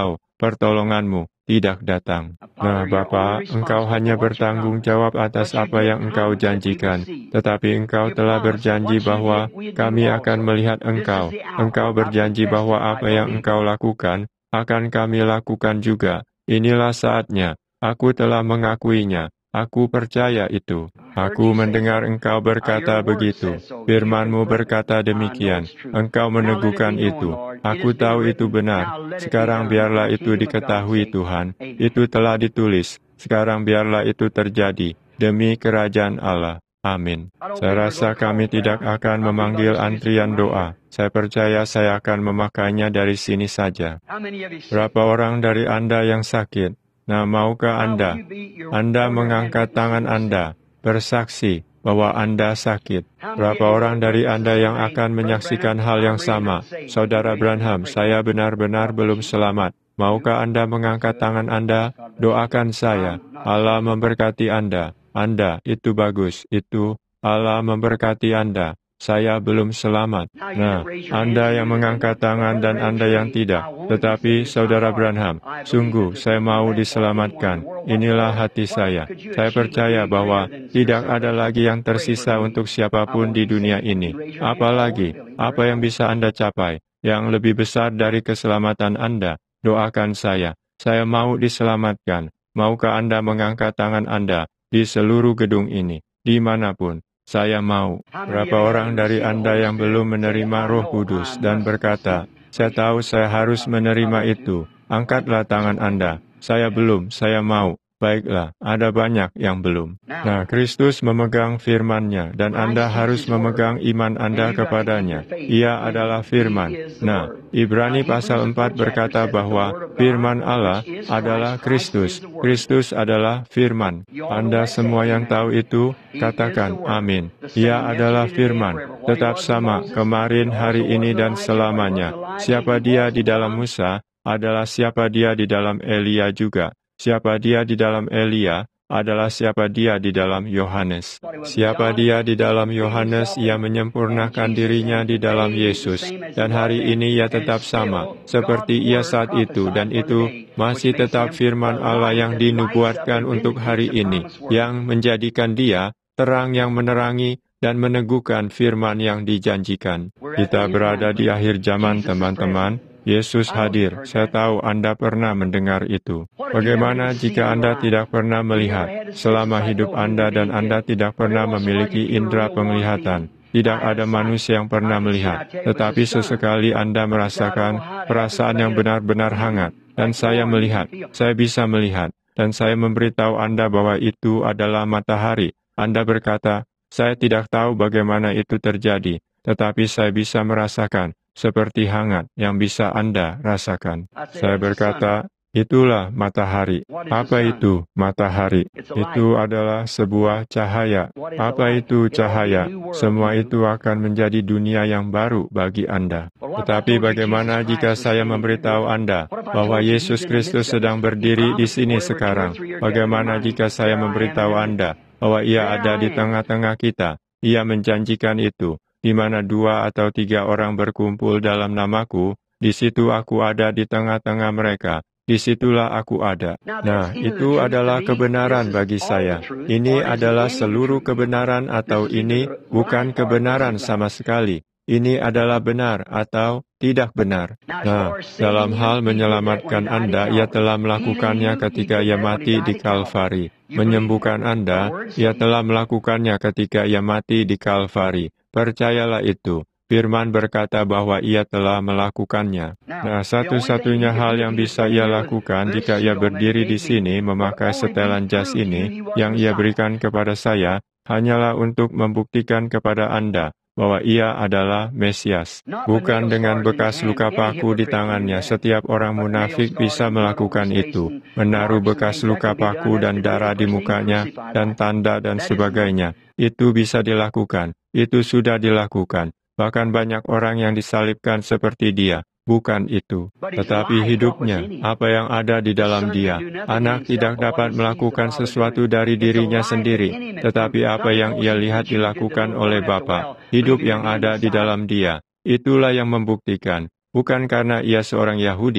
Speaker 2: pertolonganmu tidak datang. Nah, Bapa, Engkau hanya bertanggung jawab atas apa yang Engkau janjikan, tetapi Engkau telah berjanji bahwa kami akan melihat Engkau. Engkau berjanji bahwa apa yang Engkau lakukan akan kami lakukan juga. Inilah saatnya. Aku telah mengakuinya. Aku percaya itu. Aku mendengar Engkau berkata begitu. Firman-Mu berkata demikian. Engkau meneguhkan itu. Aku tahu itu benar. Sekarang biarlah itu diketahui Tuhan. Itu telah ditulis. Sekarang biarlah itu terjadi. Demi kerajaan Allah. Amin. Saya rasa kami tidak akan memanggil antrian doa. Saya percaya saya akan memakainya dari sini saja. Berapa orang dari Anda yang sakit? Nah, maukah Anda mengangkat tangan Anda, bersaksi bahwa Anda sakit? Berapa orang dari Anda yang akan menyaksikan hal yang sama? Saudara Branham, saya benar-benar belum selamat. Maukah Anda mengangkat tangan Anda? Doakan saya. Allah memberkati Anda. Anda, itu bagus. Itu, Allah memberkati Anda. Saya belum selamat. Nah, Anda yang mengangkat tangan dan Anda yang tidak. Tetapi, Saudara Branham, sungguh saya mau diselamatkan. Inilah hati saya. Saya percaya bahwa tidak ada lagi yang tersisa untuk siapapun di dunia ini. Apalagi, apa yang bisa Anda capai, yang lebih besar dari keselamatan Anda. Doakan saya. Saya mau diselamatkan. Maukah Anda mengangkat tangan Anda di seluruh gedung ini, dimanapun? Saya mau. Berapa orang dari Anda yang belum menerima Roh Kudus dan berkata, saya tahu saya harus menerima itu. Angkatlah tangan Anda. Saya belum, saya mau. Baiklah, ada banyak yang belum. Nah, Kristus memegang firman-Nya, dan Anda harus memegang iman Anda kepadanya. Ia adalah firman. Nah, Ibrani pasal 4 berkata bahwa firman Allah adalah Kristus. Kristus adalah firman. Anda semua yang tahu itu, katakan amin. Ia adalah firman, tetap sama kemarin, hari ini, dan selamanya. Siapa dia di dalam Musa, adalah siapa dia di dalam Elia juga. Siapa dia di dalam Elia adalah siapa dia di dalam Yohanes. Siapa dia di dalam Yohanes, ia menyempurnakan dirinya di dalam Yesus. Dan hari ini ia tetap sama, seperti ia saat itu, dan itu masih tetap firman Allah yang dinubuatkan untuk hari ini, yang menjadikan dia terang yang menerangi dan meneguhkan firman yang dijanjikan. Kita berada di akhir zaman, teman-teman. Yesus hadir. Saya tahu Anda pernah mendengar itu. Bagaimana jika Anda tidak pernah melihat selama hidup Anda dan Anda tidak pernah memiliki indera penglihatan? Tidak ada manusia yang pernah melihat, tetapi sesekali Anda merasakan perasaan yang benar-benar hangat. Dan saya melihat, saya bisa melihat, dan saya memberitahu Anda bahwa itu adalah matahari. Anda berkata, saya tidak tahu bagaimana itu terjadi, tetapi saya bisa merasakan seperti hangat yang bisa Anda rasakan. Saya berkata, itulah matahari. Apa itu matahari? Itu adalah sebuah cahaya. Apa itu cahaya? Semua itu akan menjadi dunia yang baru bagi Anda. Tetapi bagaimana jika saya memberitahu Anda bahwa Yesus Kristus sedang berdiri di sini sekarang? Bagaimana jika saya memberitahu Anda bahwa Ia ada di tengah-tengah kita? Ia menjanjikan itu. Di mana 2 atau 3 orang berkumpul dalam namaku, di situ aku ada di tengah-tengah mereka. Disitulah aku ada. Nah, itu adalah kebenaran bagi saya. Ini adalah seluruh kebenaran atau ini bukan kebenaran sama sekali. Ini adalah benar atau tidak benar. Nah, dalam hal menyelamatkan Anda, Ia telah melakukannya ketika Ia mati di Kalvari. Menyembuhkan Anda, Ia telah melakukannya ketika Ia mati di Kalvari. Percayalah itu. Firman berkata bahwa Ia telah melakukannya. Nah, satu-satunya hal yang bisa Ia lakukan jika Ia berdiri di sini memakai setelan jas ini yang Ia berikan kepada saya, hanyalah untuk membuktikan kepada Anda bahwa Ia adalah Mesias. Bukan dengan bekas luka paku di tangannya. Setiap orang munafik bisa melakukan itu. Menaruh bekas luka paku dan darah di mukanya, dan tanda dan sebagainya. Itu bisa dilakukan. Itu sudah dilakukan. Bahkan banyak orang yang disalibkan seperti dia. Bukan itu. Tetapi hidupnya, apa yang ada di dalam dia. Anak tidak dapat melakukan sesuatu dari dirinya sendiri, tetapi apa yang ia lihat dilakukan oleh Bapa. Hidup yang ada di dalam dia. Itulah yang membuktikan. Bukan karena ia seorang Yahudi,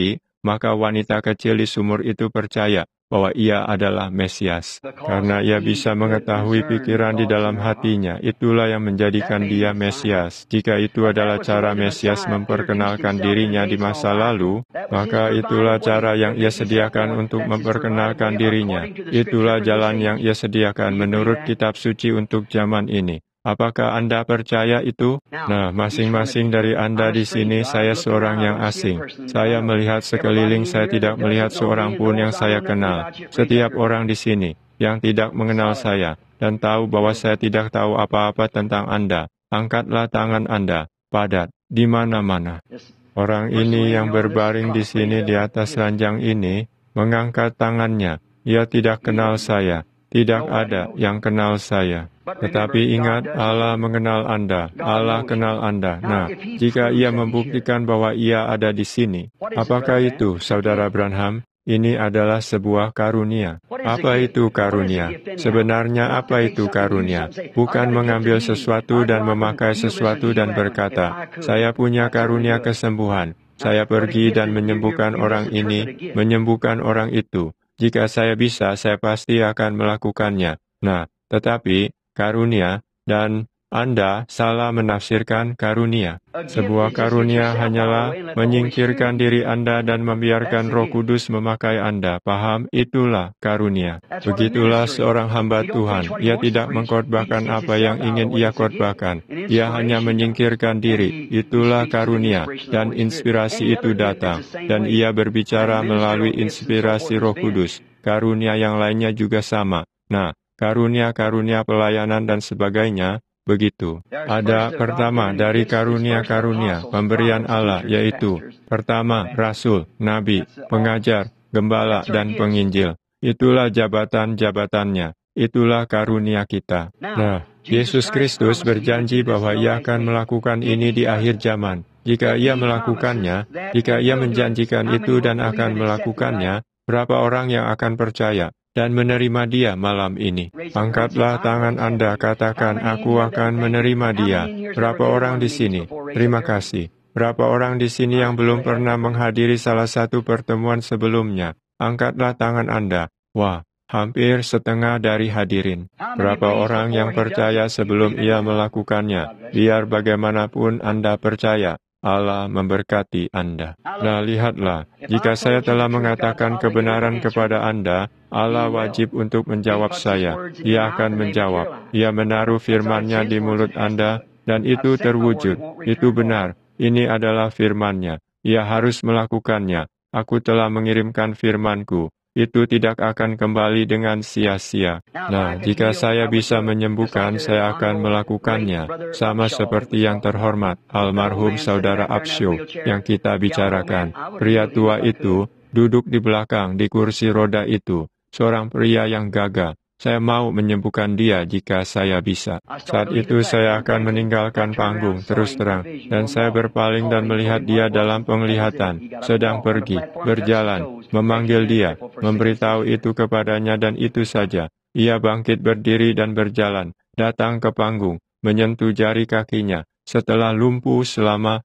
Speaker 2: maka wanita kecil di sumur itu percaya bahwa ia adalah Mesias. Karena ia bisa mengetahui pikiran di dalam hatinya, itulah yang menjadikan dia Mesias. Jika itu adalah cara Mesias memperkenalkan dirinya di masa lalu, maka itulah cara yang ia sediakan untuk memperkenalkan dirinya. Itulah jalan yang ia sediakan menurut kitab suci untuk zaman ini. Apakah Anda percaya itu? Nah, masing-masing dari Anda di sini, saya seorang yang asing. Saya melihat sekeliling, saya tidak melihat seorang pun yang saya kenal. Setiap orang di sini yang tidak mengenal saya dan tahu bahwa saya tidak tahu apa-apa tentang Anda, angkatlah tangan Anda, padat, di mana-mana. Orang ini yang berbaring di sini di atas ranjang ini, mengangkat tangannya. Ia tidak kenal saya. Tidak ada yang kenal saya. Tetapi ingat, Allah mengenal Anda. Allah kenal Anda. Nah, jika ia membuktikan bahwa ia ada di sini, apakah itu, Saudara Branham? Ini adalah sebuah karunia. Apa itu karunia? Sebenarnya apa itu karunia? Bukan mengambil sesuatu dan memakai sesuatu dan berkata, saya punya karunia kesembuhan. Saya pergi dan menyembuhkan orang ini, menyembuhkan orang itu. Jika saya bisa, saya pasti akan melakukannya. Nah, tetapi karunia dan Anda salah menafsirkan karunia. Sebuah karunia hanyalah menyingkirkan diri Anda dan membiarkan Roh Kudus memakai Anda. Paham? Itulah karunia. Begitulah seorang hamba Tuhan. Ia tidak mengkhotbahkan apa yang ingin ia khotbahkan. Ia hanya menyingkirkan diri. Itulah karunia. Dan inspirasi itu datang. Dan ia berbicara melalui inspirasi Roh Kudus. Karunia yang lainnya juga sama. Nah, karunia-karunia pelayanan dan sebagainya, begitu. Ada pertama dari karunia-karunia pemberian Allah, yaitu pertama, Rasul, Nabi, Pengajar, Gembala, dan Penginjil. Itulah jabatan-jabatannya. Itulah karunia kita. Nah, Yesus Kristus berjanji bahwa Ia akan melakukan ini di akhir zaman. Jika Ia melakukannya, jika Ia menjanjikan itu dan akan melakukannya, berapa orang yang akan percaya dan menerima Dia malam ini? Angkatlah tangan Anda, katakan, aku akan menerima Dia. Berapa orang di sini? Terima kasih. Berapa orang di sini yang belum pernah menghadiri salah satu pertemuan sebelumnya? Angkatlah tangan Anda. Wah, hampir setengah dari hadirin. Berapa orang yang percaya sebelum ia melakukannya? Biar bagaimanapun Anda percaya, Allah memberkati Anda. Nah, lihatlah, jika saya telah mengatakan kebenaran kepada Anda, Allah wajib untuk menjawab saya. Dia akan menjawab. Ia menaruh firman-Nya di mulut Anda, dan itu terwujud. Itu benar. Ini adalah firman-Nya. Ia harus melakukannya. Aku telah mengirimkan firman-Ku. Itu tidak akan kembali dengan sia-sia. Nah, jika saya bisa menyembuhkan, saya akan melakukannya. Sama seperti yang terhormat, almarhum Saudara Absyo yang kita bicarakan. Pria tua itu duduk di belakang di kursi roda itu. Seorang pria yang gagah. Saya mau menyembuhkan dia jika saya bisa. Saat itu saya akan meninggalkan panggung, terus terang. Dan saya berpaling dan melihat dia dalam penglihatan, sedang pergi, berjalan, memanggil dia, memberitahu itu kepadanya dan itu saja. Ia bangkit berdiri dan berjalan, datang ke panggung, menyentuh jari kakinya, setelah lumpuh selama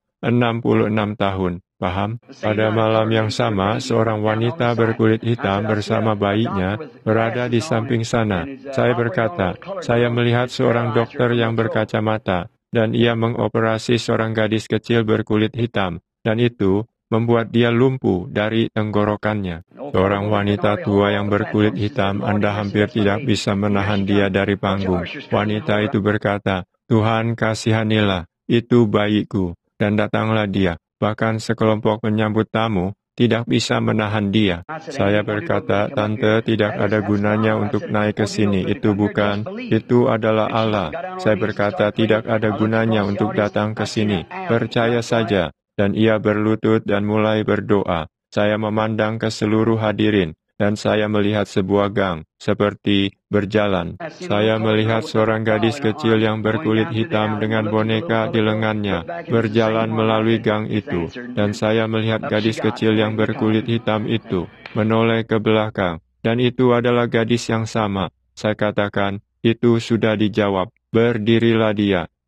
Speaker 2: 66 tahun. Paham? Pada malam yang sama, seorang wanita berkulit hitam bersama bayinya berada di samping sana. Saya berkata, saya melihat seorang dokter yang berkacamata, dan ia mengoperasi seorang gadis kecil berkulit hitam, dan itu membuat dia lumpuh dari tenggorokannya. Seorang wanita tua yang berkulit hitam, Anda hampir tidak bisa menahan dia dari panggung. Wanita itu berkata, Tuhan kasihanilah, itu bayiku, dan datanglah dia. Bahkan sekelompok penyambut tamu tidak bisa menahan dia. Saya berkata, Tante, tidak ada gunanya untuk naik ke sini. Itu bukan, itu adalah Allah. Saya berkata, tidak ada gunanya untuk datang ke sini. Percaya saja. Dan ia berlutut dan mulai berdoa. Saya memandang ke seluruh hadirin. Dan saya melihat sebuah gang, seperti berjalan. Saya melihat seorang gadis kecil yang berkulit hitam dengan boneka di lengannya, berjalan melalui gang itu. Dan saya melihat gadis kecil yang berkulit hitam itu, menoleh ke belakang. Dan itu adalah gadis yang sama. Saya katakan, itu sudah dijawab. Berdirilah dia.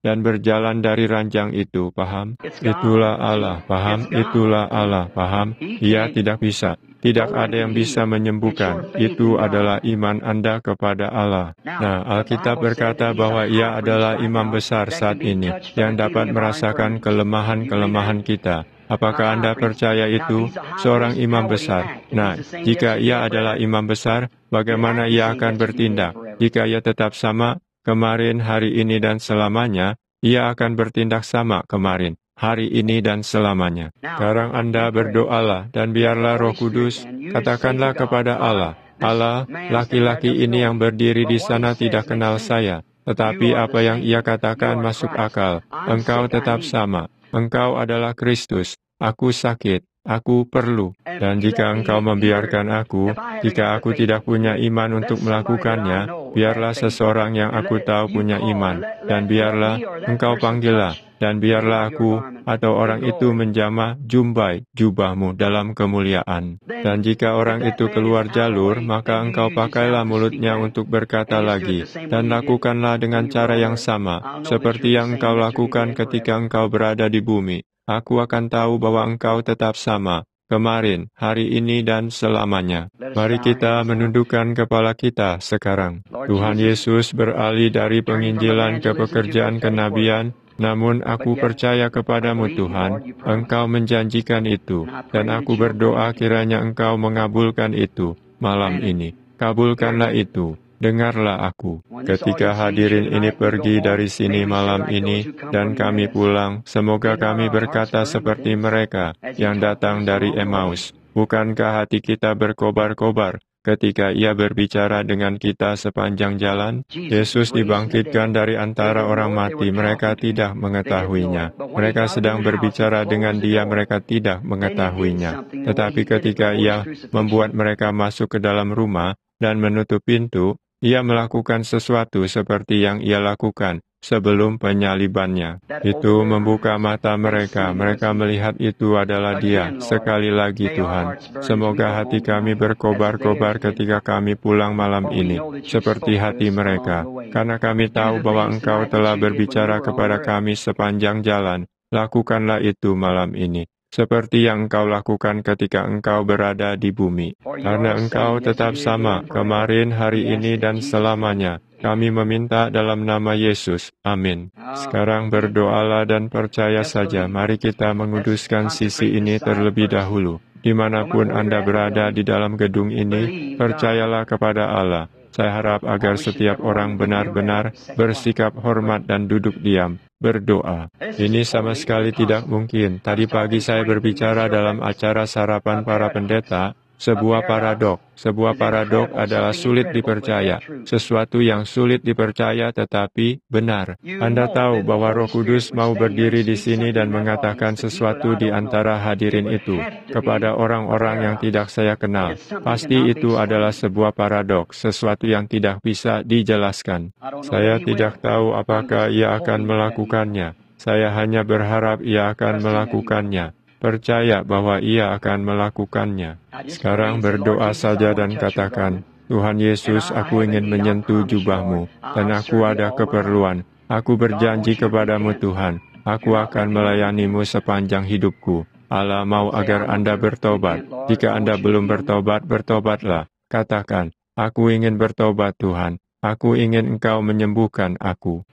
Speaker 2: dan berjalan dari ranjang itu, paham? Itulah Allah, paham? Itulah Allah, paham? Ia tidak bisa. Tidak ada yang bisa menyembuhkan. Itu adalah iman Anda kepada Allah. Nah, Alkitab berkata bahwa Ia adalah imam besar saat ini yang dapat merasakan kelemahan-kelemahan kita. Apakah Anda percaya itu? Seorang imam besar. Nah, jika Ia adalah imam besar, bagaimana Ia akan bertindak? Jika Ia tetap sama kemarin, hari ini, dan selamanya, Ia akan bertindak sama kemarin, hari ini, dan selamanya. Sekarang Anda berdoalah, dan biarlah Roh Kudus, katakanlah kepada Allah, Allah, laki-laki ini yang berdiri di sana tidak kenal saya, tetapi apa yang ia katakan masuk akal. Engkau tetap sama. Engkau adalah Kristus. Aku sakit. Aku perlu. Dan jika Engkau membiarkan aku, jika aku tidak punya iman untuk melakukannya, biarlah seseorang yang aku tahu punya iman. Dan biarlah Engkau panggillah. Dan biarlah aku atau orang itu menjamah jumbai jubahmu dalam kemuliaan. Dan jika orang itu keluar jalur, maka Engkau pakailah mulutnya untuk berkata lagi. Dan lakukanlah dengan cara yang sama, seperti yang Engkau lakukan ketika Engkau berada di bumi. Aku akan tahu bahwa Engkau tetap sama, kemarin, hari ini, dan selamanya. Mari kita menundukkan kepala kita sekarang. Tuhan Yesus beralih dari penginjilan ke pekerjaan kenabian, namun aku percaya kepadamu Tuhan, Engkau menjanjikan itu, dan aku berdoa kiranya Engkau mengabulkan itu malam ini. Kabulkanlah itu. Dengarlah aku. Ketika hadirin ini pergi dari sini malam ini, dan kami pulang, semoga kami berkata seperti mereka yang datang dari Emmaus. Bukankah hati kita berkobar-kobar ketika ia berbicara dengan kita sepanjang jalan? Yesus dibangkitkan dari antara orang mati, mereka tidak mengetahuinya. Mereka sedang berbicara dengan dia, mereka tidak mengetahuinya. Tetapi ketika ia membuat mereka masuk ke dalam rumah dan menutup pintu, ia melakukan sesuatu seperti yang ia lakukan sebelum penyalibannya. Itu membuka mata mereka. Mereka melihat itu adalah dia. Sekali lagi Tuhan, semoga hati kami berkobar-kobar ketika kami pulang malam ini, seperti hati mereka. Karena kami tahu bahwa Engkau telah berbicara kepada kami sepanjang jalan. Lakukanlah itu malam ini, seperti yang Engkau lakukan ketika Engkau berada di bumi. Karena Engkau tetap sama, kemarin, hari ini, dan selamanya. Kami meminta dalam nama Yesus. Amin. Sekarang berdoalah dan percaya saja. Mari kita menguduskan sisi ini terlebih dahulu. Dimanapun Anda berada di dalam gedung ini, percayalah kepada Allah. Saya harap agar setiap orang benar-benar bersikap hormat dan duduk diam. Berdoa. Ini sama sekali tidak mungkin. Tadi pagi saya berbicara dalam acara sarapan para pendeta, sebuah paradok. Sebuah paradok adalah sulit dipercaya. Sesuatu yang sulit dipercaya tetapi benar. Anda tahu bahwa Roh Kudus mau berdiri di sini dan mengatakan sesuatu di antara hadirin itu kepada orang-orang yang tidak saya kenal. Pasti itu adalah sebuah paradok, sesuatu yang tidak bisa dijelaskan. Saya tidak tahu apakah ia akan melakukannya. Saya hanya berharap ia akan melakukannya. Percaya bahwa ia akan melakukannya. Sekarang berdoa saja dan katakan, Tuhan Yesus, aku ingin menyentuh jubahmu, dan aku ada keperluan. Aku berjanji kepadamu Tuhan, aku akan melayanimu sepanjang hidupku. Allah mau agar Anda bertobat. Jika Anda belum bertobat, bertobatlah. Katakan, aku ingin bertobat Tuhan. Aku ingin Engkau menyembuhkan aku.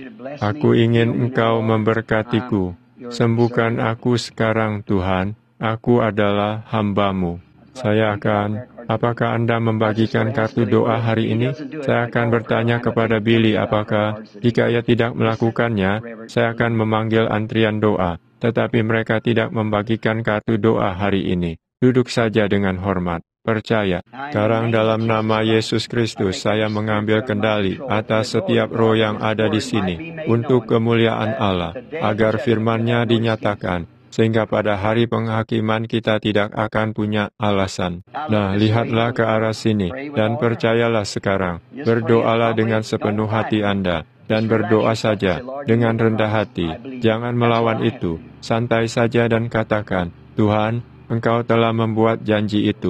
Speaker 2: Aku ingin Engkau memberkatiku. Sembuhkan aku sekarang Tuhan, aku adalah hamba-Mu. Apakah Anda membagikan kartu doa hari ini? Saya akan bertanya kepada Billy apakah, jika ia tidak melakukannya, saya akan memanggil antrian doa. Tetapi mereka tidak membagikan kartu doa hari ini. Duduk saja dengan hormat. Percaya. Sekarang dalam nama Yesus Kristus, saya mengambil kendali atas setiap roh yang ada di sini untuk kemuliaan Allah, agar firman-Nya dinyatakan, sehingga pada hari penghakiman kita tidak akan punya alasan. Nah, lihatlah ke arah sini, dan percayalah sekarang. Berdoalah dengan sepenuh hati Anda, dan berdoa saja dengan rendah hati. Jangan melawan itu. Santai saja dan katakan, Tuhan, Engkau telah membuat janji itu.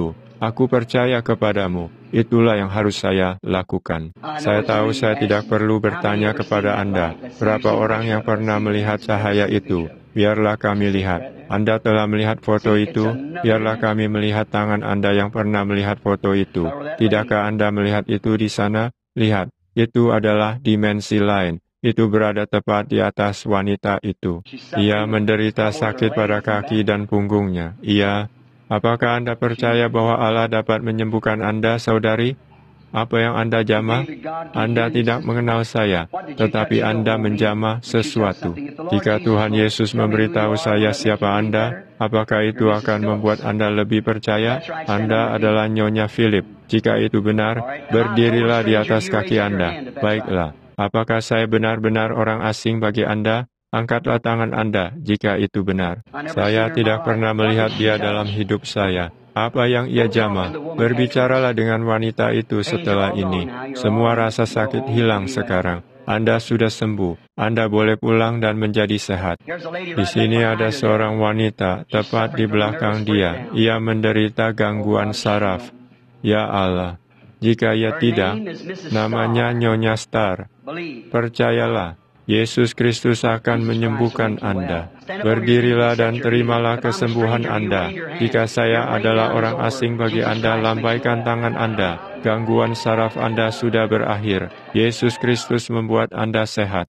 Speaker 2: Aku percaya kepadamu. Itulah yang harus saya lakukan. Saya tahu saya tidak perlu bertanya kepada Anda, berapa orang yang pernah melihat cahaya itu. Biarlah kami lihat. Anda telah melihat foto itu, biarlah kami melihat tangan Anda yang pernah melihat foto itu. Tidakkah Anda melihat itu di sana? Lihat, itu adalah dimensi lain. Itu berada tepat di atas wanita itu. Ia menderita sakit pada kaki dan punggungnya. Apakah Anda percaya bahwa Allah dapat menyembuhkan Anda, saudari? Apa yang Anda jamah? Anda tidak mengenal saya, tetapi Anda menjamah sesuatu. Jika Tuhan Yesus memberitahu saya siapa Anda, apakah itu akan membuat Anda lebih percaya? Anda adalah Nyonya Philip. Jika itu benar, berdirilah di atas kaki Anda. Baiklah, apakah saya benar-benar orang asing bagi Anda? Angkatlah tangan Anda jika itu benar. Saya tidak pernah melihat dia dalam hidup saya. Apa yang ia jamah? Berbicaralah dengan wanita itu setelah ini. Semua rasa sakit hilang sekarang. Anda sudah sembuh. Anda boleh pulang dan menjadi sehat. Di sini ada seorang wanita tepat di belakang dia. Ia menderita gangguan saraf. Ya Allah, jika ia tidak, namanya Nyonya Star. Percayalah, Yesus Kristus akan menyembuhkan Anda. Berdirilah dan terimalah kesembuhan Anda. Jika saya adalah orang asing bagi Anda, lambaikan tangan Anda. Gangguan saraf Anda sudah berakhir. Yesus Kristus membuat Anda sehat.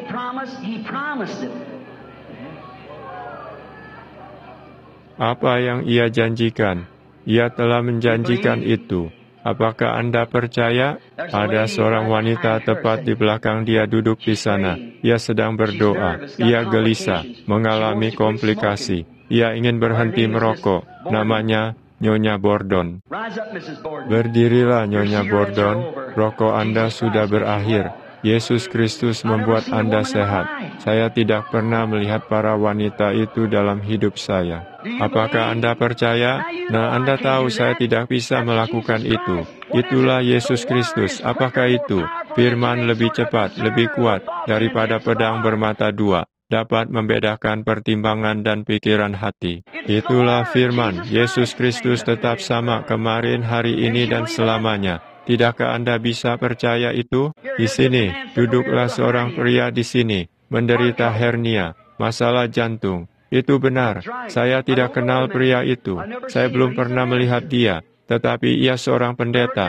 Speaker 2: Apa yang Ia janjikan? Ia telah menjanjikan itu. Apakah Anda percaya? Ada seorang wanita tepat di belakang dia duduk di sana. Ia sedang berdoa. Ia gelisah, mengalami komplikasi. Ia ingin berhenti merokok. Namanya Nyonya Bordon. Berdirilah, Nyonya Bordon. Rokok Anda sudah berakhir. Yesus Kristus membuat Anda sehat. Saya tidak pernah melihat para wanita itu dalam hidup saya. Apakah Anda percaya? Nah, Anda tahu saya tidak bisa melakukan itu. Itulah Yesus Kristus. Apakah itu? Firman lebih cepat, lebih kuat daripada pedang bermata dua. Dapat membedakan pertimbangan dan pikiran hati. Itulah firman. Yesus Kristus tetap sama kemarin, hari ini, dan selamanya. Tidakkah Anda bisa percaya itu? Di sini, duduklah seorang pria di sini, menderita hernia, masalah jantung. Itu benar. Saya tidak kenal pria itu. Saya belum pernah melihat dia. Tetapi ia seorang pendeta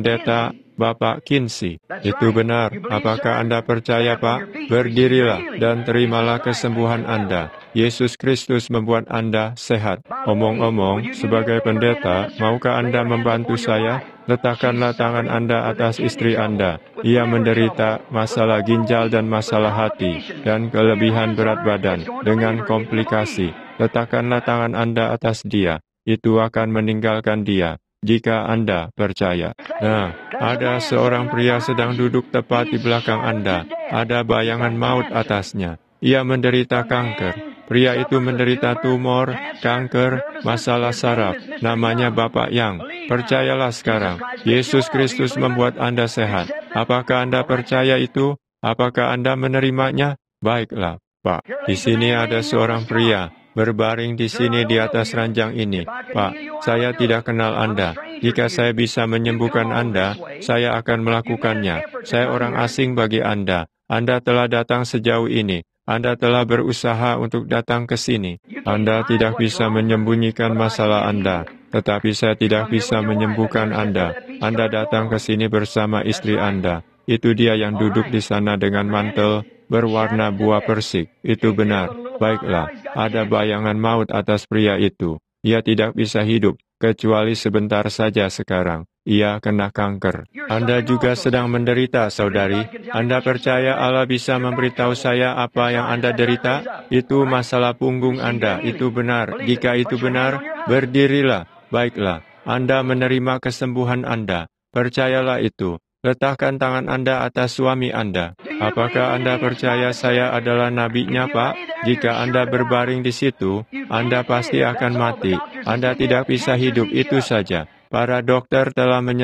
Speaker 2: Bapak Kinsey. Itu benar. Apakah Anda percaya, Pak? Berdirilah dan terimalah kesembuhan Anda. Yesus Kristus membuat Anda sehat. Omong-omong, sebagai pendeta, maukah Anda membantu saya? Letakkanlah tangan Anda atas istri Anda. Ia menderita masalah ginjal dan masalah hati, dan kelebihan berat badan dengan komplikasi. Letakkanlah tangan Anda atas dia. Itu akan meninggalkan dia, jika Anda percaya. Nah, ada seorang pria sedang duduk tepat di belakang Anda. Ada bayangan maut atasnya. Ia menderita kanker. Pria itu menderita tumor, kanker, masalah saraf. Namanya Bapak Yang. Percayalah sekarang, Yesus Kristus membuat Anda sehat. Apakah Anda percaya itu? Apakah Anda menerimanya? Baiklah, Pak. Di sini ada seorang pria. Berbaring di sini di atas ranjang ini. Pak, saya tidak kenal Anda. Jika saya bisa menyembuhkan Anda, saya akan melakukannya. Saya orang asing bagi Anda. Anda telah datang sejauh ini. Anda telah berusaha untuk datang ke sini. Anda tidak bisa menyembunyikan masalah Anda, tetapi saya tidak bisa menyembuhkan Anda. Anda datang ke sini bersama istri Anda. Itu dia yang duduk di sana dengan mantel berwarna buah persik. Itu benar. Baiklah, ada bayangan maut atas pria itu. Ia tidak bisa hidup, kecuali sebentar saja sekarang. Ia kena kanker. Anda juga sedang menderita, saudari. Anda percaya Allah bisa memberitahu saya apa yang Anda derita? Itu masalah punggung Anda. Itu benar. Jika itu benar, berdirilah. Baiklah, Anda menerima kesembuhan Anda. Percayalah itu. Letakkan tangan Anda atas suami Anda. Apakah Anda percaya saya adalah nabinya, Pak? Jika Anda berbaring di situ, Anda pasti akan mati. Anda tidak bisa hidup, itu saja. Para dokter telah menyerah.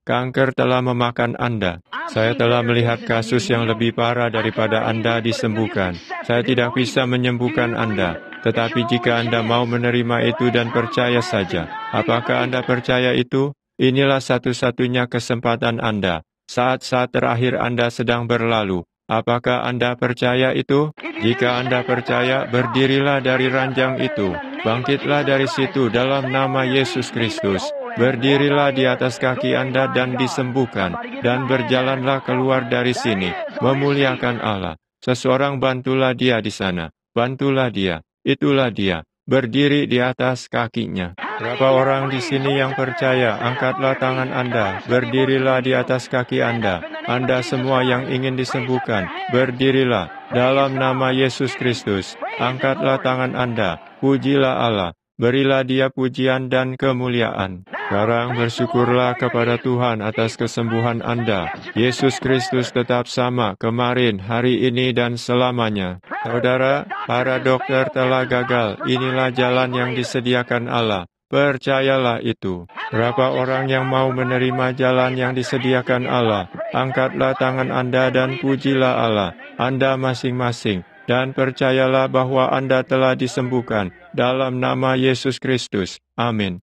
Speaker 2: kanker telah memakan Anda. Saya telah melihat kasus yang lebih parah daripada Anda disembuhkan. Saya tidak bisa menyembuhkan Anda. Tetapi jika Anda mau menerima itu dan percaya saja, apakah Anda percaya itu? Inilah satu-satunya kesempatan Anda. Saat-saat terakhir Anda sedang berlalu. Apakah Anda percaya itu? Jika Anda percaya, berdirilah dari ranjang itu. Bangkitlah dari situ dalam nama Yesus Kristus. Berdirilah di atas kaki Anda dan disembuhkan. Dan berjalanlah keluar dari sini. Memuliakan Allah. Seseorang bantulah dia di sana. Bantulah dia. Itulah dia. Berdiri di atas kakinya. Berapa orang di sini yang percaya? Angkatlah tangan Anda. Berdirilah di atas kaki Anda. Anda semua yang ingin disembuhkan, berdirilah dalam nama Yesus Kristus. Angkatlah tangan Anda. Pujilah Allah. Berilah Dia pujian dan kemuliaan. Sekarang bersyukurlah kepada Tuhan atas kesembuhan Anda. Yesus Kristus tetap sama kemarin, hari ini, dan selamanya. Saudara, para dokter telah gagal. Inilah jalan yang disediakan Allah. Percayalah itu. Berapa orang yang mau menerima jalan yang disediakan Allah? Angkatlah tangan Anda dan pujilah Allah. Anda masing-masing. Dan percayalah bahwa Anda telah disembuhkan dalam nama Yesus Kristus. Amin.